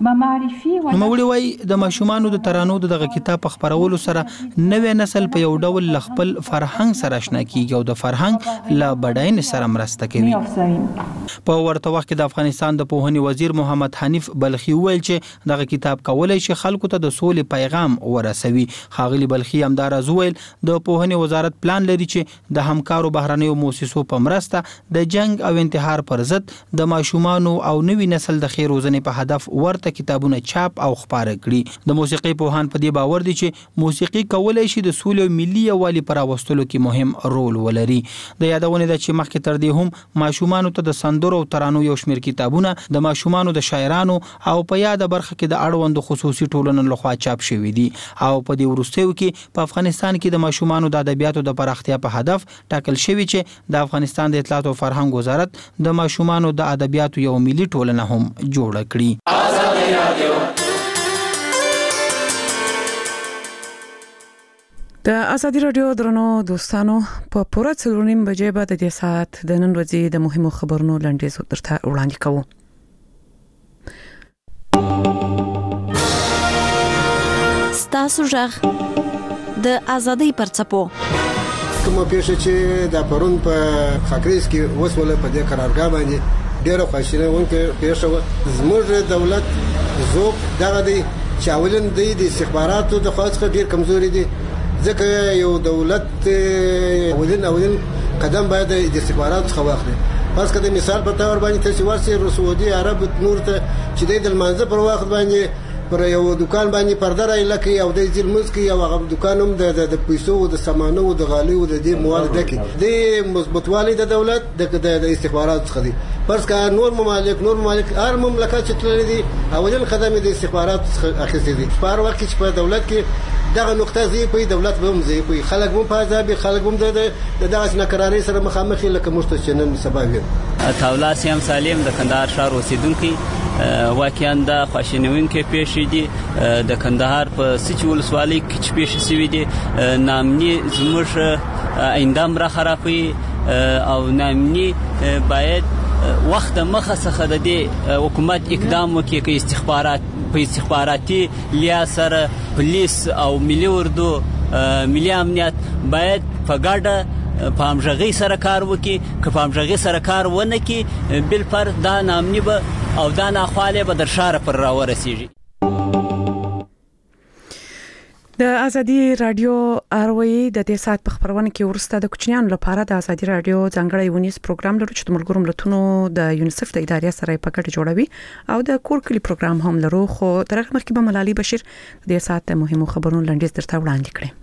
نوموړي وایي د ماشومانو د ترانو دغه کتاب په خپرولو سره نوې نسل په یو ډول ل خپل فرهنګ سره آشنا کیږي او د فرهنګ له بډاینې سره مرسته کوي. په ورته وخت کې د افغانستان د پوهنې وزیر محمد حنیف بلخي ویل چې دغه کتاب کولای شي خلکو ته د سولې پیغام ورسوي. خاغلی بلخي همدار ویل د پوهنې وزارت پلان لري چې د همکارو بهرنیو مؤسسو په مرسته د جنگ او انتحار پر ضد د ماشومانو او نوي نسل د خیر روزنې په هدف ورته کتابونه چاپ او خپاره کړي. د موسیقي پوهان په دې باور دي چې موسیقي کولای شي د سولې او ملي یووالي پر راوستلو کې مهم رول ولري. د یادونه ده چې مخکې تر دې هم ماشومانو ته د سندرو او ترانو یو شمېر کتابونه د ماشومانو د شاعرانو او په یاد برخه کې د اړوند خصوصي ټولنو لخوا چاپ شوي دي او په دې وروستیو کې په افغانستان کې د ماشومانو د ادبیاتو د پراختیا په هدف ټاکل شوی چې د افغانستان د اطلاعات او فرهنګ وزارت د ماشومانو د ادبیاتو یو ملي ټولنه هم جوړه کړي. د ازادي رادیو درنو دوستانو په پوره څلورنیم بجې بعد د دې ساعت د نن ورځې د مهمو خبرونو لنډیز درته وړاندې کوو. ستاسو ژغ د ازادۍ پرڅپو کومه پیښه چې د پرون په خاکریز کې وسوله په دې قرارګاه باندې ډیره خواشینه ونکه پیښه و. زموږ دولت زوب دغه دی چې اولن د استخباراتو د خاصه ډیر کمزوري دي ځکه یو دولت اولن اولن قدم باید د استخباراتو څخه واخلي. پس کله مثال په تور باندې تاسو ورسې سعودي عرب نور ته چې د منځ پر وخت باندې پر یو دکان باندې پرده راي لکه او د ځلمز کې یو هغه دکانوم د د پیسو د سامانو د غالي او د دې مواد ډکه د مثبتوالي د دولت د استخبارات څخه دي. پس کا نور ممالک نور ممالک هر مملکت چې تللي دي اولین قدم د استخبارات څخه اخیستي دي. په هر وخت چې په دولت کې دغه نقطه زی په دولت به هم زی په خلک هم په ځابي خلک هم د دغه نکراري سره مخامخ لکه مشت چنن سبب تاولا سیم سالم د کندهار ښار اوسیدونکو واقعا د خواشینونکې پیښې دي د کندهار په سچ ولسوالۍ کې چې پیښې شوې دي نامني زموږ ایندام را خرابوي او نامني باید وخت مخه څخه د دې حکومت اقدام وکړي چې استخبارات په استخباراتي لیا سره پولیس او ملي اردو ملي امنیت باید په ګډه په همغږۍ سره کار وکړي، که په همغږۍ سره کار ونه کړي بالفرض دا ناامني به او دا ناخوالی به در شاره پر راورسیږي. د ازادي رادیو اروي د دې سات په خبرونه کې ورسته د کوچنیانو لپاره د ازادي رادیو ځانګړی ونیس پروګرام لرو چې د ملګرو ملتونو د یونیسف د ادارې سره په ګډه جوړوي او د کور کلی پروګرام هم لرو. خو تر هغه مخکې به ملالي بشیر د دې سات د مهمو خبرونو لنډیز درته وړاندې کړي.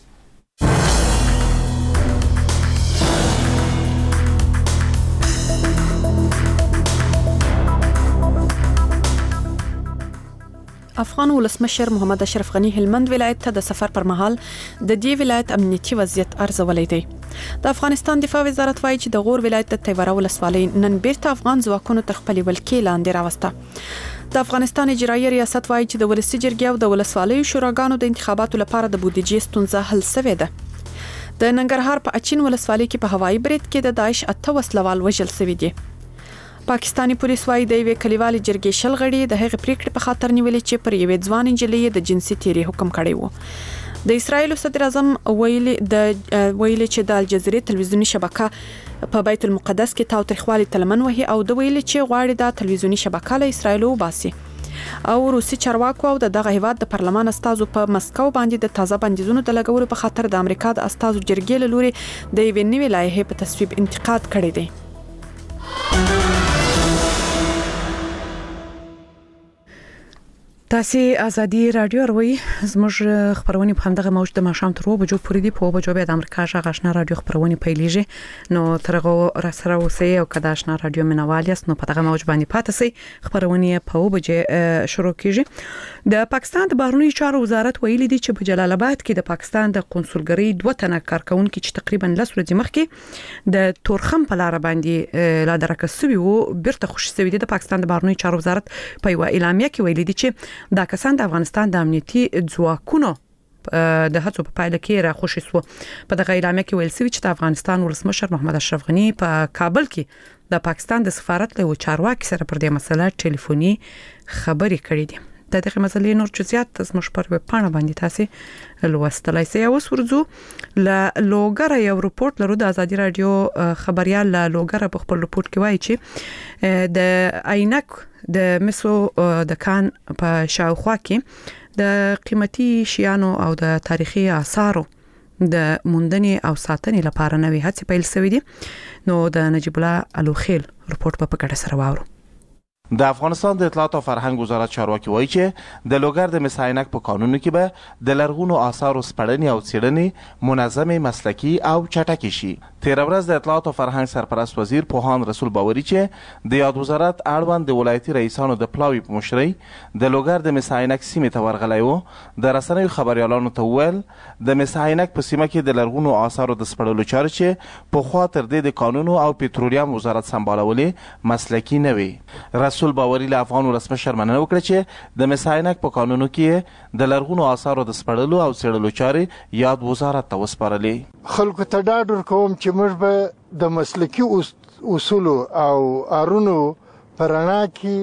افغان ولسمشر محمد اشرف غنی هلمند ولایت ته د سفر پر مهال د دې ولایت امنیتي وضعیت ارزولې دی. د افغانستان دفاع وزارت وایي چې د غور ولایت د تیوره ولسوالۍ نن بیرته افغان ځواکونو تر خپل ولکې لاندې راوسته. د افغانستان اجرایي ریاست وایي چې د ولسي جرګې او د ولسوالیو شوراګانو د انتخاباتو لپاره د بودیجې ستونزه حل شوې ده. د ننګرهار په اچین ولسوالۍ کې په هوایي برید کې د داعش اته وسلوال وژل شوي دي. پاکستانی پولیس وايي د یوې کلیوالي جرګې شل غړي د هغې پریکړې په خاطر نیولې چې پر یوې ځوان نجلۍ د جنسي تیری حکم کړی و. د اسرایل صدر اعظم ویلي د ویلي چې د الجزیرې تلویزیونی شبکه په بیت المقدس کې تاوتریخوالي تلمن وهي او د ویلي چې غواړي د تلویزیونی شبکه له اسرایل وباسي. او روسي چارواکو او دغه هیواد د پارلمان استازو په مسکو باندې د تازه بندیزونو د لګولو په خاطر د امریکا د استازو جرګې له لوري د یوې نوې لایحې په تصویب انتقاد کړی دی. تاسو ازادي رادیو اروي زموږ خبرونه په همدغه موج د ماشام تر و بجو پوری دی په بجو به د امریکا ژغ آشنا رادیو خبرونه پیلېږي. نو ترغه را سره اوسئ او کدا آشنا رادیو منوالیاس نو په دغه موج باندې پاتې سي خبرونه په بجو شروع کیږي. د پاکستان د بهرنی چارو وزارت ویلي دی چې په جلال آباد کې د پاکستان د قونسلګری دوه تنه کارکونکو چې تقریبا لس ورځې مخکې د تورخم په لار باندې لا درکسوي وو بیرته خوشی سوي دي. د پاکستان د بهرنی چارو وزارت په یو اعلامیه کې ویلي دی چې دا کسان د افغانستان د امنیتي ځواکونو د هڅو په پایله کې را خوشی سو. په دغه اعلامیه کې ویل شوی چې د افغانستان ولسمشر محمد اشرف غنی په کابل کې د پاکستان د سفارت له چارواکي سره پر دې مسله ټلیفوني خبرې کړې دي. د دغه مسلې نور جزئیات زموږ پر ویب پاڼه باندې تاسو لوستلای شئ. اوس ورځو ل لوګر یو رپورت لرو د ازادي رادیو خبريال ل لوګر په خپل رپورت کې وایي چې د عینک د مسو د کان په شاوخوا کې د قیمتي شیانو او د تاریخي آثارو د موندنې او ساتنې لپاره نوې هڅې پیل شوې دي. نو د نجیب الله الوخیل رپورت په پکړه سره واورو. د افغانستان د اطلاعات او فرهنګ وزارت چارواکي وایي چې د لوګر د مساینک په قانون کې به د لرغونو آثارو سپړنې او څېړنې منظمې مسلکي او چټکې شي. تیر ورځ د اطلاعات او فرهنګ سرپرست وزیر پوهان رسول باوري چې د یاد وزارت اړوند د ولایتي رئیسانو د پلاوي په مشرۍ د لوګر د مساینک سیمې ته ورغلی و. د رسنیو خبريالانو ته وویل د مساینک په سیمه کې د لرغونو آثارو د سپړلو چارې چې پخوا تر دې د قانونو او پټرولیم وزارت سمبالولې مسلکي نه وي. رسول باوري له افغان ولسمشر مننه وکړه چې د مساینک په قانونو کې د لرغونو آثارو د سپړلو او څېړلو چارې یاد وزارت ته وسپارلې. خلکو ته ډاډ ورکوم چې موږ به د مسلکي اصولو او ارونو په رڼا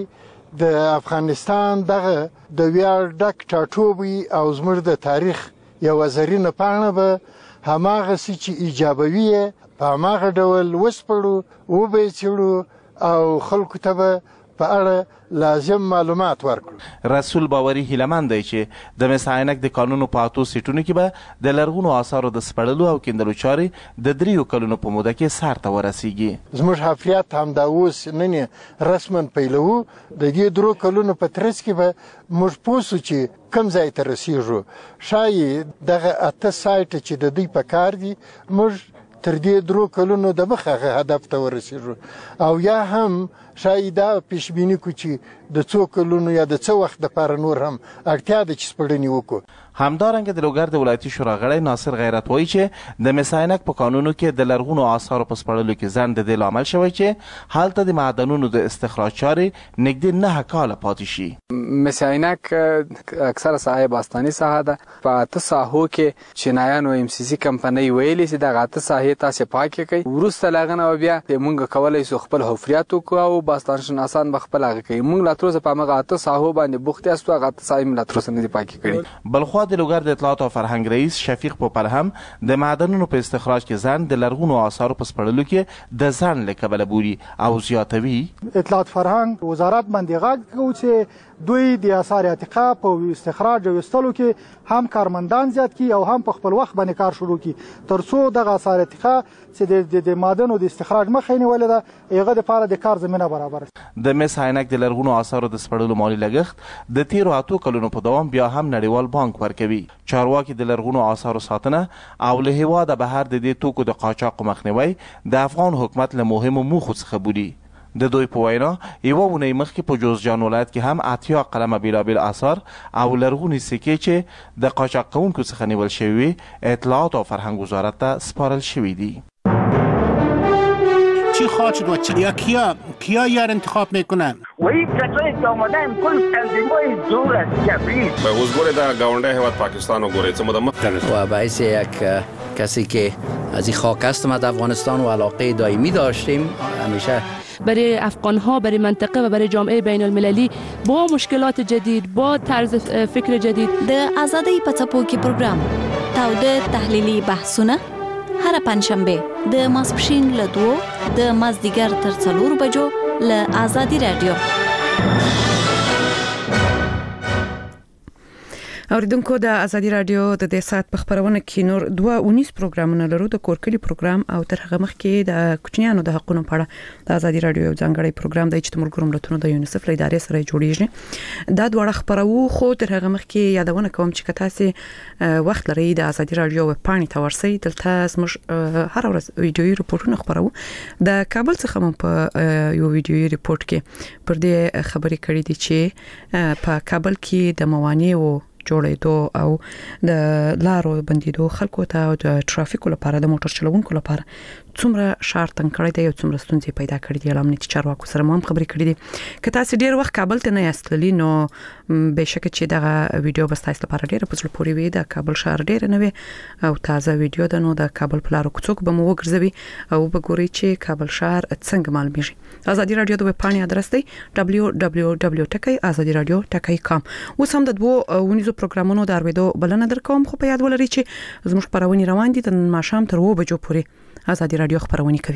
کې د افغانستان دغه د ویاړ ډک ټاټوبي او زموږ د تاریخ یوه زرینه پاڼه به هماغسې چې ایجابوي یې په هماغه ډول وسپړو وبه څېړو او خلکو ته به په اړه لازم معلومات ورکړو. رسول باوري هیلهمند دی چې د مساینک د قانونو په اتو سیټونو کې به د لرغونو آثارو د سپړلو او کیندلو چارې د دریو کلونو په موده کې سر ته ورسیږي. زموږ حفریات همدا اوس نن رسما پیلوو. د دې درو کلونو په ترڅ کې به موږ پوه سو چې کوم ځای ته رسیږو. ښایي دغه اته سایټ چې د دوی په کار دي موږ تر دې درو کلونو د مخه هدف ته ورسیږو او یا هم شاید دا پیشبینی کو چې د څو کلونو یا د څو وخت لپاره نور هم اړتیا ده چې سپړنې وکړو. همدارنګه د لوګر د ولایتي شورا غړی ناصر غیرت وایي چې د مساینک په قانونو کې د لرغونو آثارو په سپړلو کې ځنډ د دې لامل شوی چې هلته د معدنونو د استخراج چارې نږدې نهه کاله پاتې شي. مساینک اکثره ساحه باستاني ساحه ده. په اته ساحو کې چینایانو ایم سی سی کمپنۍ ویلي چې دغه اته ساحې تاسې پاکې کړئ. وروسته له هغه نه بیا موږ کولی شو خپل حفریات وکړو او باستان شناسان به خپل هغه کوي. موږ لا تر اوسه په هماغه اته ساحو باندې بوخت یاستو. هغه اته ساحې مو لا تر اوسه نه دي پاکې کړي. بلخوا خوا د لوګر د اطلاعات او فرهنګ رئیس شفیق پوپر هم د معدنونو په استخراج کې ځان د لرغونو آثارو په سپړلو کې د ځان له کبله بوري او زیاتوي. اطلاعات فرهنګ وزارت باندې غږ کوي چې دوی د آثار عتیقه په استخراج او وستلو کې هم کارمندان زیات کی او هم په خپل وخت باندې کار شروع کی ترڅو د آثار عتیقه چې د معدنونو د استخراج مخه نیولې ده هغه د لپاره د کار زمينه برابر شي. د مس عینک د لرغونو آثارو د سپړلو مالی لګښت د تیرو اتو کلونو په دوام بیا هم نړیوال بانک ورکوي. چارواکي د لرغونو آثارو ساتنه او له هیواده بهر د دې توکو د قاچاق مخنیوي د افغان حکومت له مهمو موخو څخه بولي. د دوی په وینا یوه اونۍ مخکې په جوزجان ولایت کې هم اتیا قلمه بیلابیل آثار او لرغونې سکې چې د قاچاق کوونکو څخه نیول شوي اطلاعات او فرهنګ وزارت ته سپارل شوي دي. چی خواهد شد و چی؟ یا کیا کیا یار انتخاب میکنن؟ و این کسایی که آمدن کل تنظیمای زور است کبیر. به حضور در گاونده هواد پاکستان و گوریت مدام و باعث یک کسی که از این خاک است ما در افغانستان و علاقه دائمی داشتیم همیشه برای افغان ها برای منطقه و برای جامعه بین المللی با مشکلات جدید با طرز فکر جدید د آزادی پڅپو کې پروګرام تاوده تحلیلی بحثونه هر پنځشنبه د ماسپښین له دوه د مازدیګر تر څلور بجو له آزادی رادیو. اوریدونکو د ازادي رادیو د دې سات په خبرونه کې نور دوه اونیس پروګرامونه لرو د کورکلي پروګرام او تر هغه مخکې د کوچنیانو د حقوقو په اړه د ازادي رادیو یو ځانګړی پروګرام د اجتماعي ملګرو ملتونو د یونیسف له ادارې سره جوړیږي. دا دوه خبرو خو تر هغه مخکې یادونه کوم چې کتاسي وخت لري د ازادي رادیو په پاڼې تورسي دلته زموږ هر ورځ ویډیويي رپورټونه خبرو. د کابل څخه مو په یو ویډیويي رپورټ کې پر دې خبرې کړې دي چې په کابل کې د موانعو جوړېدو او د لارو بندیدو خلکو ته او د ټرافیکو لپاره د موټر چلوونکو لپاره څومره شار تنګ کړی دی او څومره ستونزې پیدا کړې دي. امنیتي چارواکو سره هم خبرې کړې دي. که تاسو ډیر وخت کابل ته نه یاستلی نو بهشکه چې دغه ویډیو بس تاسو لپاره ډیره په زړه پورې وي. د کابل شهر ډیر نه وي او تازه ویډیو ده نو د کابل په لارو کوڅو به مو وګرځوي او وګورئ چې کابل شهر څنګه معلومیږي. ازادي رادیو د ویب پاڼې ادرس دی دبليو دبليو دبليو ټکی ازادي رادیو ټکی کام. اوس هم د دوه ونیزو پروګرامونو د اورېدو بلنه درکوم خو په یاد ولرئ چې زموږ خبرونه روان دي د ماښام تر و بجو پورې ازادي رادیو خبرونه کوي.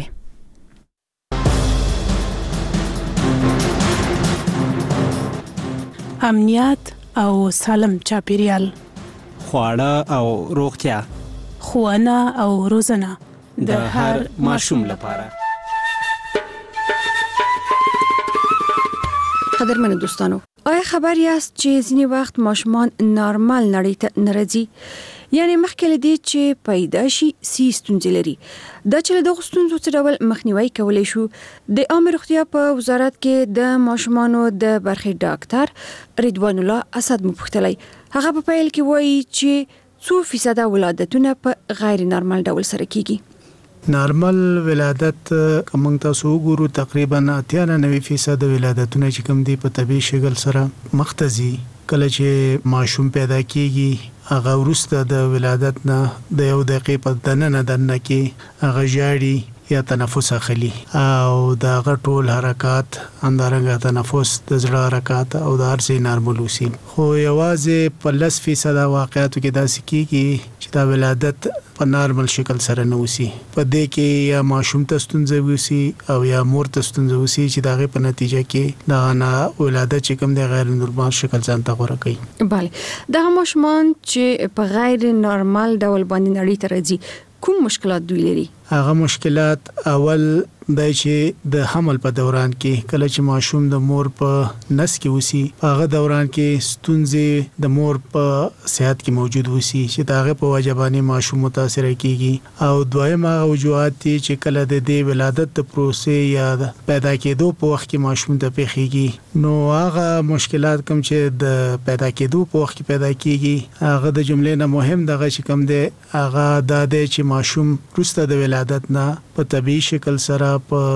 امنیت او سالم چاپیریال، خواړه او روغتیا، ښوونه او روزنه د هر ماشوم لپاره. قدرمن دوستانو، آیا خبر یاست چې ځینې وخت ماشومان نارمل نړۍ ته ناراضي؟ یعنی مخکې لدی چې پیدا شي سی ستونزې لري. دا چې د ستونزو څخه ډول مخنیوي کولای شو. د عامه روغتیا په وزارت کې د ماشومانو د برخې ډاکټر رضوان الله اسد مپختلی هغه په پیل کې وایي چې څو فیصد ولادتونه په غیر نارمل ډول سره کیږي. نارمل ولادت کوم تاسو وګورو تقریبا اتیا نه نوي فیصد ولادتونه چې کوم دی په طبي شکل سره مختزي. کله چې ماشوم پیدا کیږي هغه ورسته د ولادت نه د یو دقیقې په دننه دنه کې هغه جاړي یا تنفس اخلي او د غټول حرکات اندرنګ تنفس د زړه حرکات او د هر څه نارمل وسی. خو یوازې په لس فیصد واقعاتو کې داسې کیږي چې دا ولادت په نارمل شکل سره نه وسی. په دې کې یا ماشوم ته ستونزه وسی او یا مور ته ستونزه وسی چې دغه په نتیجه کې دا نه ولادت چې کوم د غیر نورمال شکل ځان ته غوړه کوي. bale دا ماشومان چې په غیر نارمل ډول باندې نړۍ ته راځي کوم مشکلات دوی لري؟ هغه مشکلات اول د چې د حمل په دوران کې کله چې ماشوم د مور په نس کې وسی هغه دوران کې ستونزې د مور په صحت کې موجود وسی چې داغه په وجبانی ماشوم متاثر کیږي. او دویم هغه وجوهات چې کله د دې ولادت د پروسې یا پیدا کېدو په وخت کې ماشوم ته پیښیږي نو هغه مشکلات کوم چې د پیدا کېدو په وخت کې پیدا کیږي هغه د جملې نه مهم دغه چې کوم دی هغه د دې چې ماشوم پرسته د ولادت نه په طبي شکل سره په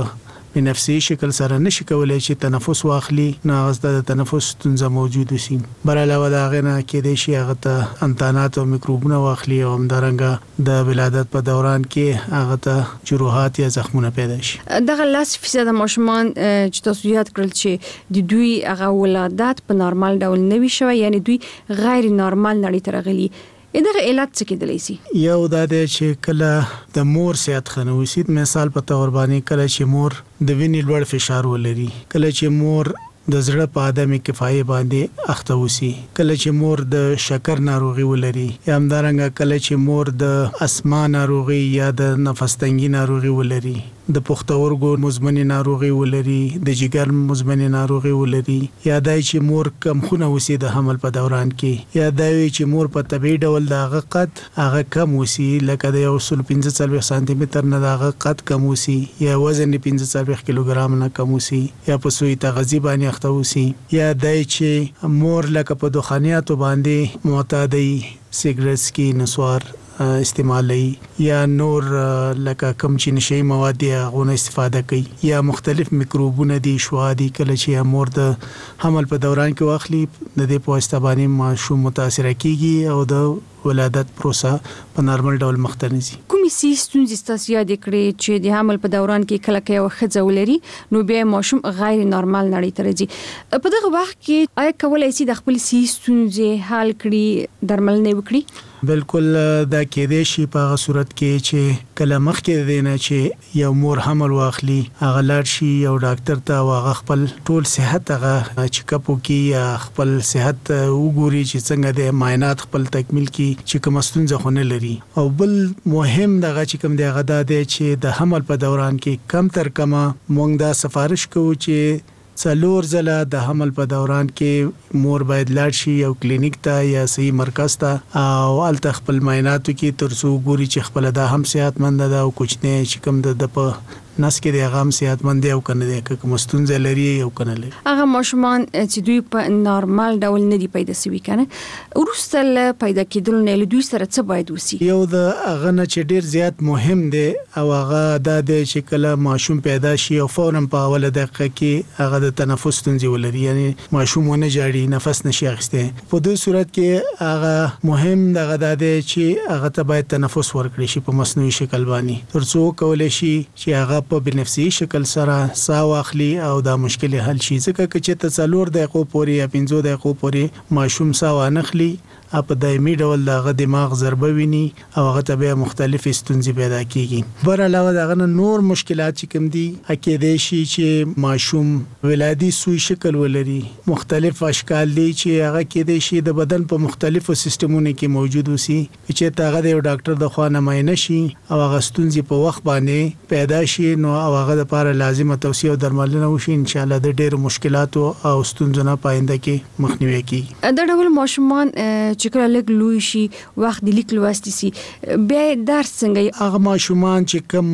په نفسي شکل سره نشي کولای چې تنفس واخلي، نو هغه د تنفس ستونزه موجود وي. بر علاوه دا غنه کې د شي هغه ته انتانات او میکروبونه واخلي او همدارنګه د ولادت په دوران کې هغه ته جروحات یا زخمونه پیدا شي. دغه لاس فیصد ماشومان چې تاسو یاد کړل چې د دوی هغه ولادت په نارمال ډول نه وي شوی، یعنی دوی غیر نارمال نړۍ ته راغلي، دغه علت څه کېدلی شي؟ یو دا دی چې کله د مور صحت خنوسی، مثال په تور باندې کله چې مور د وینې لوړ فشار ولري، کله چې مور د زړه په عدم کفایه باندې اخته وسی، کله چې مور د شکر ناروغي ولري، یا همدارنګه کله چې مور د اسما ناروغي یا د نفس تنګي ناروغي ولري، د پښتورګو مزمنې ناروغي ولري، د جګر مزمنې ناروغي ولري، یا دای چې مور کم خونه وسی د حمل په دوران کې، یا دای چې مور په طبيعي ډول د هغه قد هغه کم وسی، لکه د یو سل پنځه سانتي متر نه د هغه قد کم وسی، یا وزن پنځه کیلوګرام نه کم وسی، یا په سوی تغذیه باندې اخته وسی، یا دای چې مور لکه په دخانیاتو باندې معتادی، سیګریټ سکي، نسوار استعمالي، یا نور لکه کم چې نشي مواد غو استفاده کوي، یا مختلف میکروبونه دي شوا دي، کله چې مور د حمل په دوران کې واخلي د دې په واسطه باندې ماشوم متاثر کیږي او د ولادت پروسه په نارمل ډول مخته نځي. کومې سي ستونزې تاسو یاد کړئ چې د حمل په دوران کې کله کې یو ښځه ولري نو بیا ماشوم غیر نارمال نړۍ ته راځي؟ په دغه وخت کې آیا کولای شي د خپل سي ستونزې حل کړي، درملنه وکړي؟ بالکل دا کېدای شي په هغه صورت کې چې کله مخکې دی نه چې یو مور حمل واخلي، هغه لاړ شي یو ډاکټر ته او هغه خپل ټول صحت هغه چیک اپ وکړي، یا خپل صحت وګوري چې څنګه د معاینات خپل تکمیل کړي چې کوم ستونزه خونه لري. او بل مهم دغه چې کوم دی غدا دی چې د حمل په دوران کې کم تر کمه مونږ دا سفارش کوو چې څلور ځله د حمل په دوران کې مور باید لاړ شي یو کلینیک ته یا صحیح مرکز ته او الته خپل معایناتو کې ترڅو ګوري چې خپل د هم صحتمند ده او کوچنی چې کوم د په نس کې د هغه صحتمند دی او کنه دی کوم ستونزه لري او کنه لري. هغه ماشومان چې دوی په نارمال ډول نه دی پیدا شوي کنه ورسته پیدا کېدل نه دوی سره څه باید وسی؟ یو د هغه نه چې ډیر زیات مهم دی او هغه د دې چې کله ماشوم پیدا شي او فورا په اوله دقیقه کې هغه د تنفس ستونزې ولري، یعنی ماشوم ونه جاړي، نفس نشي اخیسته. په دې صورت کې هغه مهم دغه د دې چې هغه ته باید تنفس ورکړي شي په مصنوعي شکل باندې ترڅو کولای شي چې هغه په بنفسي شکل سره ساه واخلي او دا مشکل حل شي. ځکه چې ته څلور دقیقو پورې یا پنځه دقیقو پورې ماشوم ساه وانخلي په دایمي ډول دغه دماغ ضربه ویني او هغه ته به مختلف ستونزې پیدا کیږي. بر علاوه دغه نور مشکلات چې کوم دي اکیدې شي چې ماشوم ولادي سوی شکل ولري، مختلف اشکال دي چې هغه کېدې شي د بدن په مختلفو سیستمونو کې موجود وسی چې تاغه د ډاکټر د خوا نه معاینه شي او هغه ستونزې په وخت باندې پیدا شي نو هغه لپاره لازمه توصیه او درملنه وشي، ان شاء الله د ډېر مشکلاتو او ستونزو نه پاینده کې مخنیوي کیږي. دا ډول ماشومان چې کله لږ لوی شي وخت د لیک لوستي سي بیا درس څنګه هغه ماشومان چې کم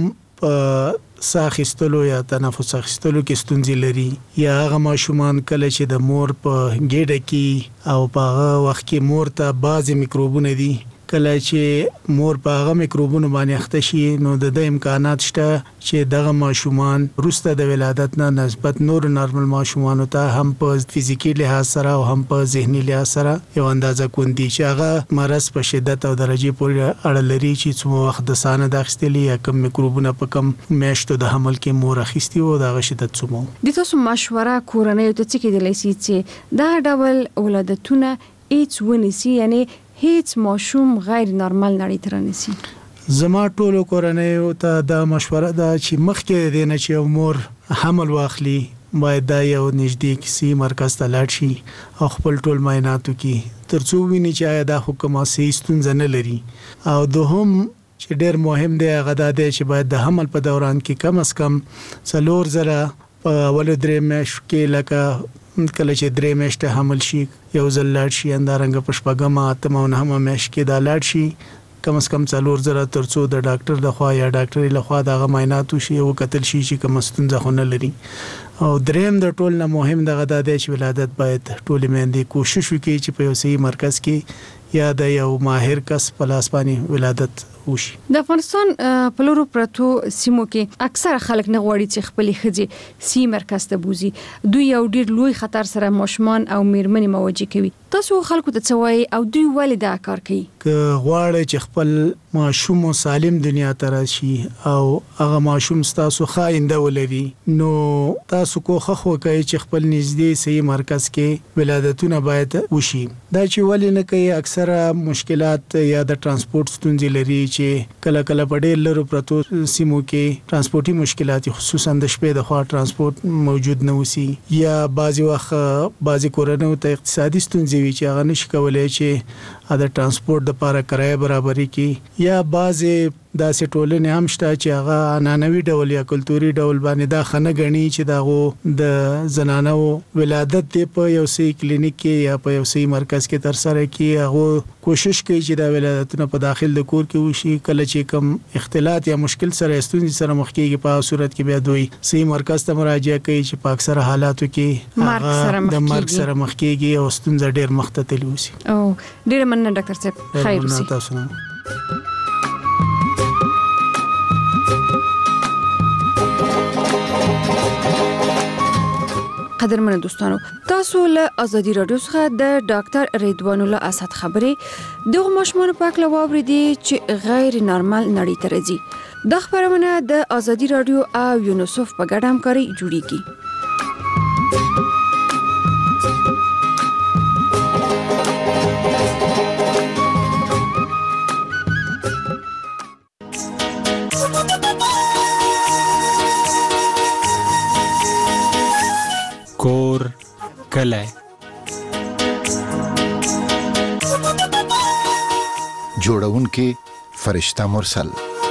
په ساه اخیستلو یا تنفس اخیستلو کې ستونزې لري، یا هغه ماشومان کله چې د مور په ګېډه کې او په هغه وخت کې مور ته بعضې میکروبونه دي، کله چې مور په هغه میکروبونو باندې اخته شي نو د د امکانات شته چې دغه ماشومان وروسته د ولادت نه نسبت نور نارمل ماشومانو ته هم په فزیکی لحاظ سره او هم په ذهني لحاظ سره یو اندازه کوندي چې هغه مرض په شدت او درجه پورې اړه لري چې څو وخت د سانه د اخیستلي یا کوم میکروبونه په کم میاشتو د حمل کې مور اخیستي او دغه شدت څومو. د تاسو مشوره کورنۍ ته څه کېدلی شي چې دا ډول ولادتونه هیڅ ونیسي، یعنی هیڅ ماشوم غیر نارمل نړۍ ته رانیسي؟ زما ټولو کورنۍ ته دا مشوره ده چې مخکې د نه چې مور حمل واخلي باید دا یو نږدې کسی مرکز ته لاړ شي او خپل ټول معاینات وکړي ترڅو ویني چې آیا دا حکم اساسي ستونزه نه لري. او دوهم چې ډېر مهم دی هغه دا دی چې باید د حمل په دوران کې کم از کم څلور زره په اول درې میاشتو کې لکه کله چې درې میاشتې حمل شي یو ځل لاړ شي، همدارنګه په شپږمه اتمه او نهمه میاشت کې دا لاړ شي کم از کم څلور زره ترڅو د ډاکټر د خوا یا ډاکټري له خوا دغه معاینات وشي او کتل شي چې کوم ستونزه خو نه لري. او دریم د ټول نه مهم دغه د دې چې ولادت باید ټول میندې کوشش وکړي چې په یو صحیح مرکز کې یا د یو ماهر کس په لاس باندې ولادت وشي. د افغانستان په لورو پرتو سیمو کې اکثره خلک نه غواړي چې خپل خځې سی مرکز ته بوزي. دوی یو ډیر لوی خطر سره ماشومان او میرمنې مواجه کوي. تاسو خلکو ته څه وایي او دوی ولې دا کار کوي؟ که غواړي چې خپل ماشوم سالم دنیا ته راشي او هغه ماشوم تاسو خاینده ولري نو تاسو کوخه خو کوي چې خپل نږدې صحیح مرکز کې ولادتونه باید وشي. دا چې ولې نه کوي اکثره مشکلات یا د ترانسپورت ستونزې لري چې کله کله په ډېر لرو پرتو سیمو کې ترانسپورتي مشکلات خصوصا د شپې د خوا ترانسپورت موجود نه وسی یا بعضی وخت بعضی کورنۍ ته اقتصادي ستونزې وي چې هغه نشي کولای چې د ترانسپورت د لپاره کرایه برابرۍ کې یا بعضی داسې ټولنې هم شته چې هغه عنعنوي ډول یا کلتوري ډول باندې دا خنه غني چې داغو د زنانو ولادت دی په یو سي کلینیک کې یا په یو سي مرکز کې تر سره کې هغه کوشش کوي چې دا ولادتونه په داخل د کور کې وشي. کله چې کوم اختلاط یا مشکل سره ستونزې سره مخ کېږي په صورت کې بیا دوی سي مرکز ته مراجعه کوي چې په اکثره حالاتو کې هغه د مرګ سره مخ کېږي او ستونزه ډېر مختلف وي. او ډېر مننه ډاکټر صاحب. خیر اوسئ. قدرمن دوستانو، تاسو له ازادي رادیو څخه د ډاکټر رضوان الله اسد خبرې دغه ماشومان په اړه واوریدي چې غیر نارمل نړۍ ته راځي. د خبرونه د ازادي رادیو او یونیسف په ګډه همکاري جوړیږي. کور کلی جوړونکي فرشته مرسل.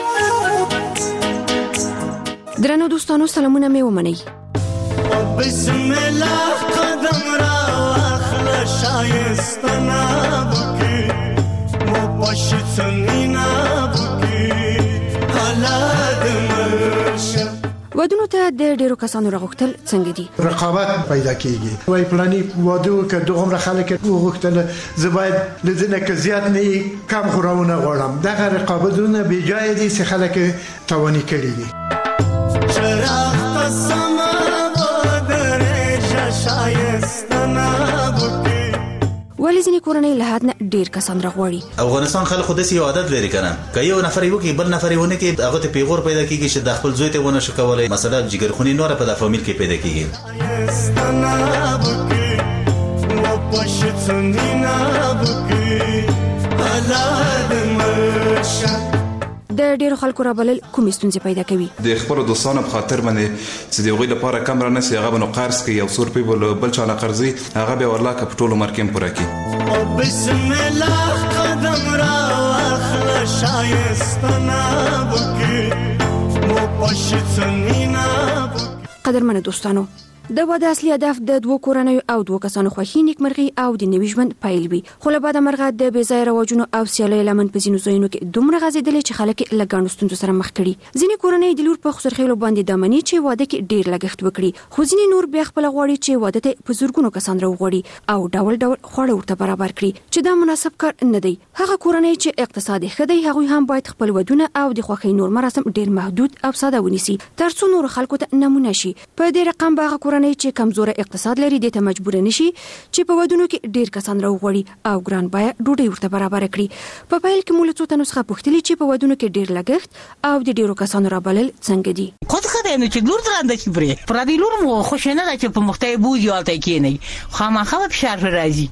درنو دوستانو سلامونه مې ومنئ. بسم الله قدم را واخله شایستنا بکی مو پشت سنینا بکی حالات مرشه. ودونو ته د ډیرو کسانو راغوښتل څنګه دي؟ رقابت پیدا کیږي. وای پلاني واده کې دومره خلک وغوښتل زه باید لدنه کې زیات نه کم خوراونه غواړم. دغه رقابتونه بی جای دي چې خلک توانی کړي دي. چراغ قسم بدر شایستنا بکی ولی ځینې کورنۍ له حد نه ډیر کسان راغواړي. افغانستان خلک خو داسې یو عادت لري کنه که یو نفر یو کې بل نفر ونه کې هغه ته پیغور پیدا کیږي چې د خپل زوی ته ونه شکولای مثلا جګرخونی نور په د فامیل کې پیدا کیږي. د ډیرو خلکو رابلل کومې ستونزې پیدا کوي؟ د خپل دوستانو په خاطر باندې چې د غوی لپاره کم را نسی هغه نو قرض کوي او سور پیبل بل چا نه قرضي هغه به والله که په ټولو مرکم پوره کوي. بسم الله قدم را واخله شایستنا بکی مو پشت سنینا بکی. قدرمن دوستانو، د واده اصلي هدف د دوه کورنیو او دوه کسانو خوښي، نیکمرغي او د نوي ژوند پیل وي. خو له بعده مرغه د بې ځایه رواجونو او سیالۍ لمن په ځینو ځایونو کې دومره غځېدلې چې خلک له ګڼو ستونزو سره مخ کړي. ځینې کورنۍ د لور په خسرخېلو باندې دا مني چې واده کې ډېر لګښت وکړي، خو ځینې نور بیا خپله غواړي چې واده ته په زرګونو کسان راوغواړي او ډول ډول خواړه ورته برابر کړي چې دا مناسب کار نه دی. هغه کورنۍ چې اقتصاد ښه دی هغوی هم باید خپل ودونه او د خوښۍ نور مراسم ډېر محدود او ساده ونیسي تر څو نور خلکو ته نمونه شي. په دې رقم به هغه کورنۍ چې کمزوره اقتصاد لري د ته مجبور نشي چې په ودونو کې ډیر کسان راوغوړي او ګران بای ډوډۍ ورته برابر کړي. په پایل کې موږ له څو تنو څخه پوښتنه چې په ودونو کې ډیر لګښت او د ډیرو کسانو رابلل څنګه دي. خود خدای نو چې لور درانده شي پرې پر دې لور مو خوش نه ده چې په مختای بوجي حالت کې نه خامخا په شهر راځي.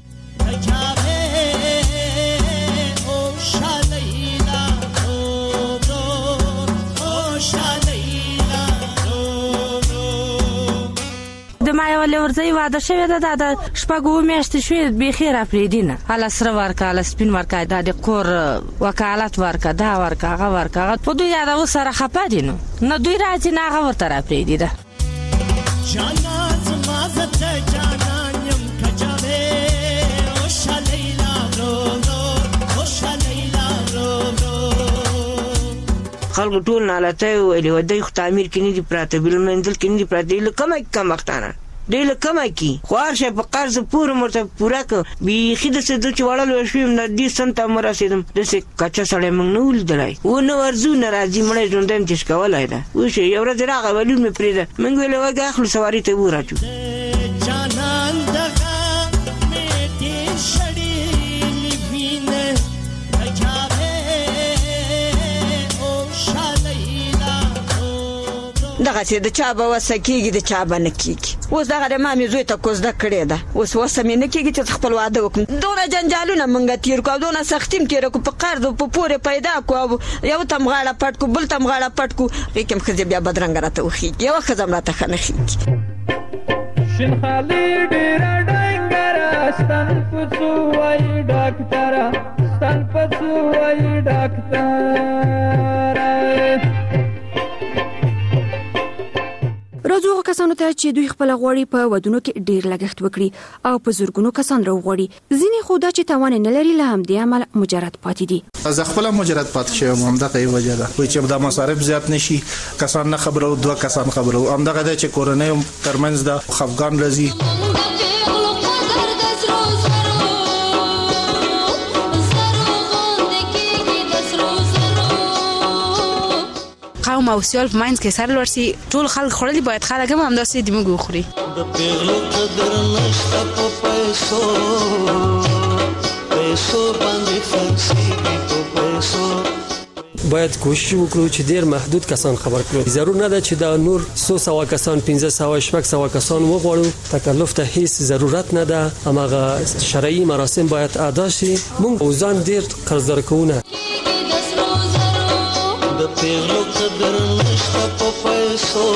د ما یو لورځي واده شوی ده د شپږو میاشتې شوې به خیر افریدینه حالا سره ورکا ل سپین ورکا د کور وکالت ورکا دا ورکا هغه ورکا په دوی یاد و سره خپادینو نو دوی راځي نه هغه ورته افریدی ده. جانات ما زته جانانم کجاوي او شلیلا رو او شلیلا رو خلکو ټول نه لته ویلي ودی خو تعمیر کې نه دی پراته بل منځل کې نه دی پراته لکه کومه کم وختانه ډېر کمه کی خو هر شی په قرض پورې مرته پوره کړ بیخي داسې ده چې وړل وشوم نه دې سم ته ورسېدم داسې کچه سړی موږ نه ولیدلی ونه ورځو نه راځي مړی ژوندی م تېش کولی ده اوس یو ورځ راغی ولور مې پرېږده موږ ویلې وږه اخلو سواري ته وراچو جانان دغه مې ډېر شړلي وینه دغسې د چا به وسه کېږي د چا به نه کېږي اوس دغه د مامې زوی ته کوزده کړې ده اوس وسه مې نه کېږي چې خپل واده وکړم دونه جنجالونه موږ تېر کړو او دونه سختي م تېره کړو په قرض په پورې پیدا کړو او یو ته م غاړه پټ کړو بل ته م غاړه پټ کړو هغې کې م ښځې بیا بدرنګه راته وښېږي یوه ښځه م راته ښه نه ښېږي شینخالي ډېره ډنګره ستن په څو وایي ډاکټره ستن په څو وایي ډاکټره راځو هغه کسانو ته چې دوی خپل غوړي په ودونو کې ډیر لګښت وکړي او په زورګونو کسان راوغوړي ځینې خو دا چې توان نه لري له همدې امله مجرد پاتې دي زه خپل مجرد پاتې شوم همدغه یې وجه ده وایي چې دا مصارف زیات نشي کسان نه خبرو دوه کسان خبرو همدغه ده چې کورنۍ ترمنځ د خفګان راځي قوم او سیال په منځ کې سر لوړ شي ټول خلک خوړلي باید خلک هم همداسې د موږ وخوري د پیغلو قدر نشته په پیسو پیسو باندې فلسفي په پیسو باید کوشش وکړو چې ډیر محدود کسان خبر کړو ضرور نه ده چې دا نور څو سوا کسان پنځه سوا شپږ سوا کسان وغواړو تکلف ته هیڅ ضرورت نه ده هماغه شرعي مراسم باید ادا شي موږ ځان ډیر قرضدار کوونه د پیغلو قدر نشته په پیسو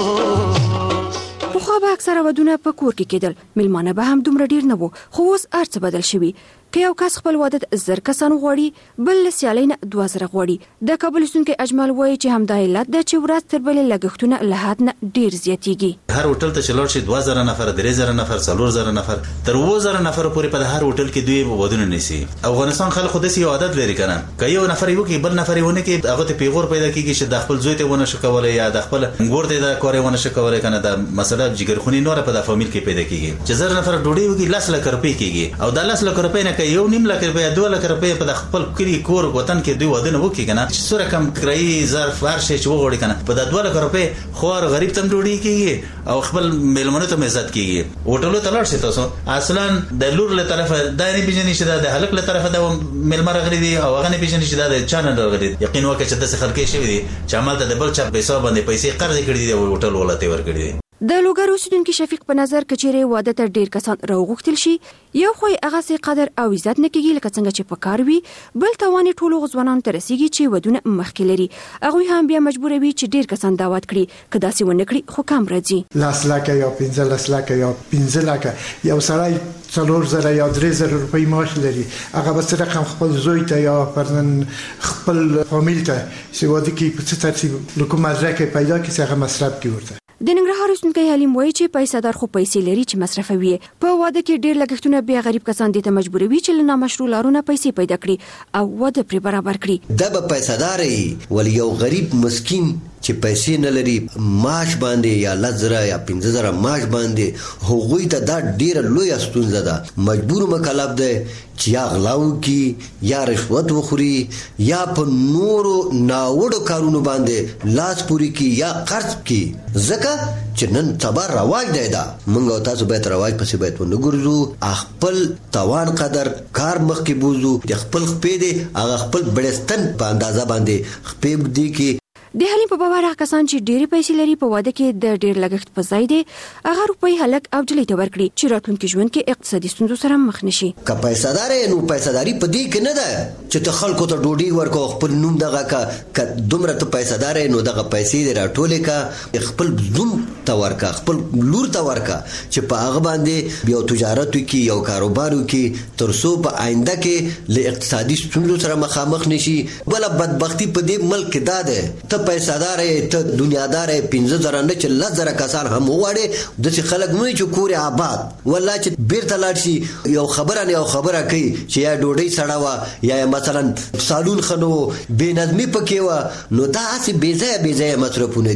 پخوا به اکثره ودونه په کور کې کېدل میلمانه به هم دومره ډیر نه وو خو اوس هر څه بدل شوي که یو کس خپل واده زر کسان غواړي بل له سیالۍ نه دوه زره غواړي د کابل اوسېدونکی اجمل وایي چې همدا علت ده چې ورځ تر بلې لګښتونه له حد نه ډیر زیاتېږي هر هوټل ته چې لاړ شي دوه زره نفر درې زره نفر څلور زره نفر تر اووه زره نفر پورې په هر هوټل کې دوی ودونه نیسي افغانستان خلک خو داسې یو عادت لري که نه که یو نفر یې وکړي بل نفر یې ونه کړي هغه ته پیغور پیدا کېږي چې د خپل زوی ته ونه شي کولی یا د خپل ګور ته دا کار یې ونه شي کولی که نه دا مسله جګرخوني نوره په دا فامیل کې پیدا کېږي چې زر نفر ډوډۍ وکړي لس لکه روپۍ کېږي او دا لس لکه روپۍ نه که یو نیم لکه روپۍ دوه لکه روپۍ په د خپل کلي کور وطن کې دوی ودونه وکړي که نه چې څو رقم کرایي ظرف هر شی چې وغواړي که نه په دا دوه لکه روپۍ خوار غریب ته هم ډوډۍ کېږي او خپل میلمنو ته هم عزت کېږي هوټلو ته لاړ شئ تاسو اصلا د لور له طرفه دا نه پېژني چې دا د هلک له طرفه دا میلمه راغلی دي او هغه نه پېژني چې دا د چا نه راغلی دي یقین وکړه چې داسې خلک شوي دي چې همالته د بل چا په حساب باندې پیسې قرض کړي دي او هوټل والا ته ورکړي دي د لوګر اوسیدونکو شفیق په نظر کچېره واده ته ډیر کسان راوغښتل شي یو خو هغه سي قدر او عزت نه کېږي لکه څنګه چې په کار وي بل توانې ټولو غزوانان ته رسیږي چې ودونه مخکې لري هغه هم بیا مجبور وي چې ډیر کسان دعوت کړي کدا سي ونه کړي خو کم راځي لاس لاکه یا پنځه لاس لاکه یا پنځه لاکه یو سړی څلور زره یا درې زره روپۍ معاش لري هغه به څه رقم خپل زوی ته یا فرزند خپل فامیل ته چې واده کې په څه ترتیب لکه مدرک پیدا کړي هغه مصرف کوي ورته د ننګرهار اوسیدونکی حلیم وایي چې پیسه‌دار خو پیسې لري چې مصرفوي په واده کې ډیر لګښتونه بیا غریب کسان دي ته مجبوروي چې له نامشروع لارونو پیسې پیدا کړي او واده پرې برابر کړي دا به پیسه‌دار وي یو غریب مسکین چې پیسې نه لري معاش باندې یا لزره یا پنځه زره معاش باندې هغوی ته دا ډیره لویه ستونزه ده مجبور مکلف دی چې یا غلا وکړي یا رشوت وخوري یا په نورو ناوړو کارونو باندې لاس پورې کړي یا قرض کړي ځکه چې نن سبا رواج دی دا موږ او تاسو باید رواج پسې باید ونه ګرځو خپل توان قدر کار مخکې بوزو د خپل خپې دی هغه خپل بړستن په اندازه باندې خپې دی کې د حلیم په باور هغه کسان چې ډېری پیسې لري په واده کې د ډېر لګښت په ځای دی هغه روپۍ هلک او جلۍ ته ورکړي چې راتلونکي ژوند کې اقتصادي ستونزو سره مخ نشي که پیسه‌دار نو پیسه‌داري په دې کې نه ده چې ته خلکو ته ډوډۍ ورکو خپل نوم دغه کا دومره ته پیسه‌دار نو دغه پیسې دې راټولې کا خپل نوم ته ورکا خپل لور ته ورکا چې په هغه باندې یو تجارت وکي یو کاروبار وکي تر څو په آینده کې له اقتصادي ستونزو سره مخامخ نشي بل بدبختی په دې ملک کې ده ته پیسه‌دار ته دنیادار پنځه زره نه چې لس زره کسان هم وغواړي داسې خلک نه چې کور آباد والله چې بیرته لاړ شي یو خبره نه یو خبره کوي چې یا ډوډۍ سړه وه یا مثلا سالون ښه نه و بې نظمي پکې وه نو دا هسې بې ځایه بې ځایه مصرفونه دي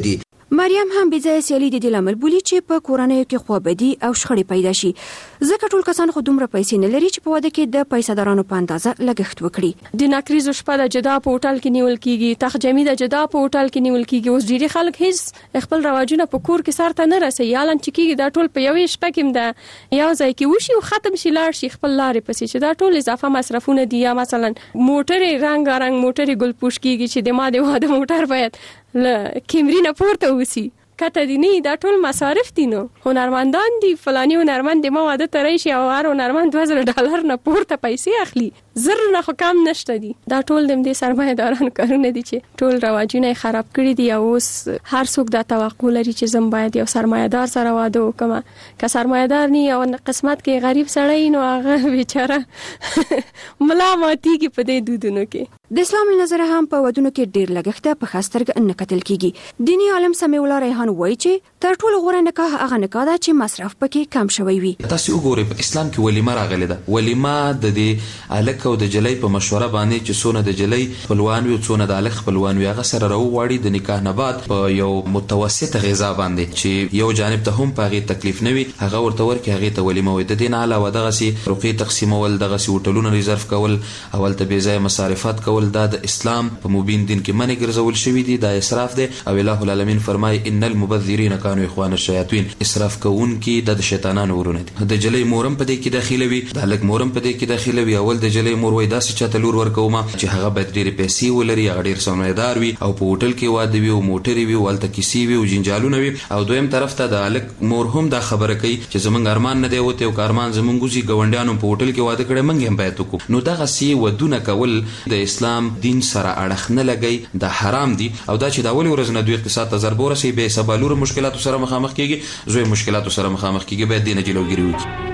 مریم هم بې ځایه سیالي د دې لامل بولي چې په کورنیو کې خوابدي او شخړې پیدا شي، ځکه ټول کسان خو دومره پیسې نه لري چې په واده کې د پیسه‌دارانو په اندازه لګښت وکړي. د ناکریزو شپه د جدا په هوټل کې نیول کیږي، تخت جمی د جدا په هوټل کې نیول کیږي. اوس ډیری خلک هیڅ خپل رواجونه په کور کې سره نه رسي، یالن چې کیږي دا ټول په یوې شپه کې د یو ځای کې وشي او ختم شي، لاړ شي خپل لارې پسې، چې دا ټول اضافه مصرفونه دي. یا مثلا موټرې رنگ رنگ موټرې ګل پوش کیږي چې د ما د واده موټر باید ل کیمرې نه پورته وسی، کته دي نه، دا ټول مصارف دي. نو هنرمندان دي، فلاني هنرمند د ما واده ترې شي او هر هنرمند دوه زره ډالر نه پورته پیسې اخلي، زر نه خو کم نشته دي. دا ټول د دې سرمایه‌دارانو کارونه دي چې ټول رواجونه خراب کړی دي. او اوس هر څوک دا توقع لري چې زم باید یو سرمایه‌دار سره واده وکم، که سرمایه‌دار نه او قسمت کې غریب سړی نو هغه بیچاره ملامتي کې په دې دودونو کې. د اسلام له نظره هم په ودونو کې ډیر لګښت په خاصترګ نه کتل کیږي. دینی عالم سمیع الله ریحان وایي چې تر ټولو غوره نکاح هغه نکاح ده چې مصرف پکې کم شوی وي. تاسو وګورئ په اسلام کې ولیمه راغلې ده. ولیمه د دې الک او د جلۍ په مشوره باندې چې څونه د جلۍ خپلوان وي څونه د الک خپلوان وي هغه سره راوړي د نکاح نه بعد په یو متوسطه غذا باندې چې یو جانب ته هم پاغي تکلیف نه وي هغه ورته ورکه هغه ته ولیمه وي. د دین علاوه دغه سي روقي تقسیمول، دغه سي هوټلونه ریزرف کول، اول ته بې ځای مصارفات کول، دا د اسلام په مبین دین کې منع ګرځول شوی دی، دا اسراف دی. او الله العالمین فرمای ان المبذرین کانوا اخوان الشیاطین، اسراف کوونکي د شیطانانو ورونه دي. د جلې مورم په دې کې داخله وي، د الک مورم په دې کې داخله وي. اول د جلې مور وای داسې چاته لور ورکوما چې هغه باید ډېر پیسې ولري، هغه ډېر سرمایدار وي او په هوټل کې واده وي او موټر وي او ولته کیسې وي او جنجالونه وي. او دویم طرف ته د الک مور هم دا خبره کوي چې زمونږ ارمان نه دی وته او کارمان زمونږ وزي ګوندانو په هوټل کې واده کړي منګ هم باید وکړو. نو دغه سی ودونه کول د اسلام دین سره اړخ نه لګي، دا حرام دي. او دا چې دا ولې ورځ نه دوی اقتصاد ته ضرب ورسي به سبالور مشکلاتو سره مخامخ کیږي، زوی مشکلاتو سره مخامخ کیږي، باید دینه جلوګیری وکړي.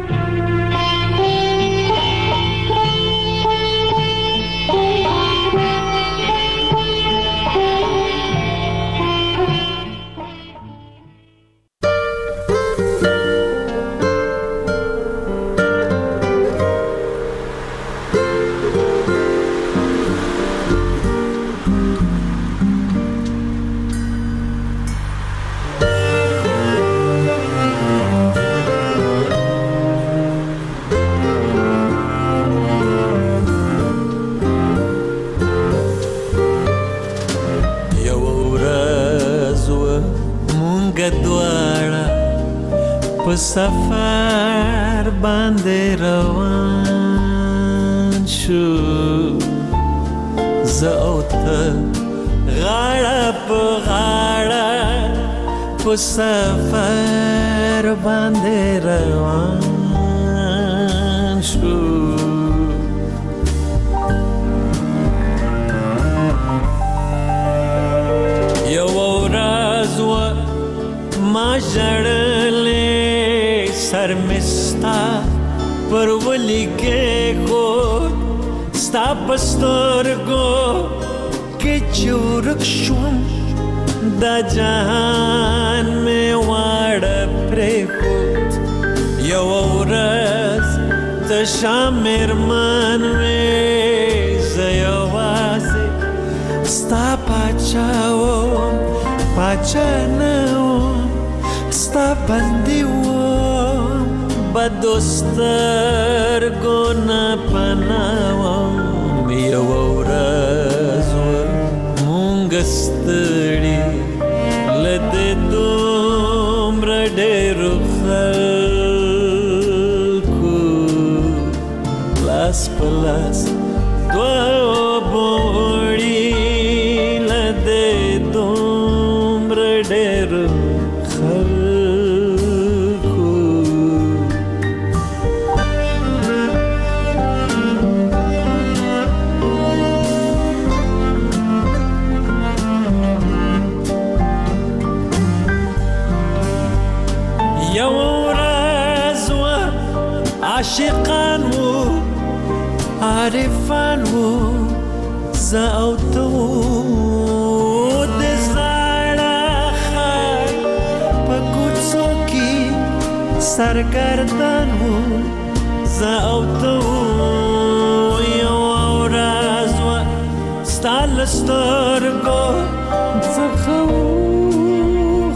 سفر باندې روان شو زه او ته غاړه په غاړه په سفر باندې روان شو. یو ورځ و ما ژړلې سر مستا پر ولی کې کو ستا پسترګو کې چورک شوم دا جهان میں واړه پرې کو. یو ورځ ته شامر من وې زیوازه ستا پاچاو پاچا نو ستا بندي بدوستر گونا پناوام. یو ورځ مونږستړي لده دومره ډېرو خلکو لاس په لاس دوه بوړي لده دومره ډېرو عاشقان وو عارفان وو زه او ته وو د زاړه ښار په کوڅو کې سرګردان وو زه او ته وو. یو ورځ وه ستا له سترګو څخه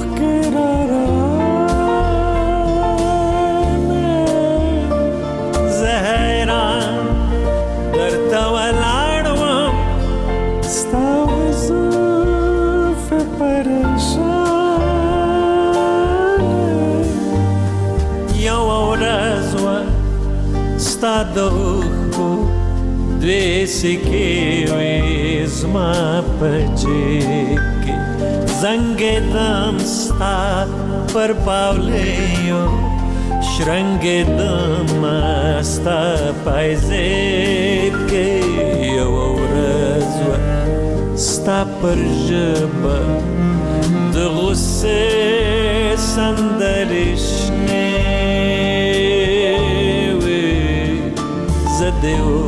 دوخو دوی سکی وی زما پچیب کی زنگ دم ستا پر پاولیو شرنگ دم ستا پایزیب کی یو ورزو ستا پر جبا د غصه سندرشنه وی زده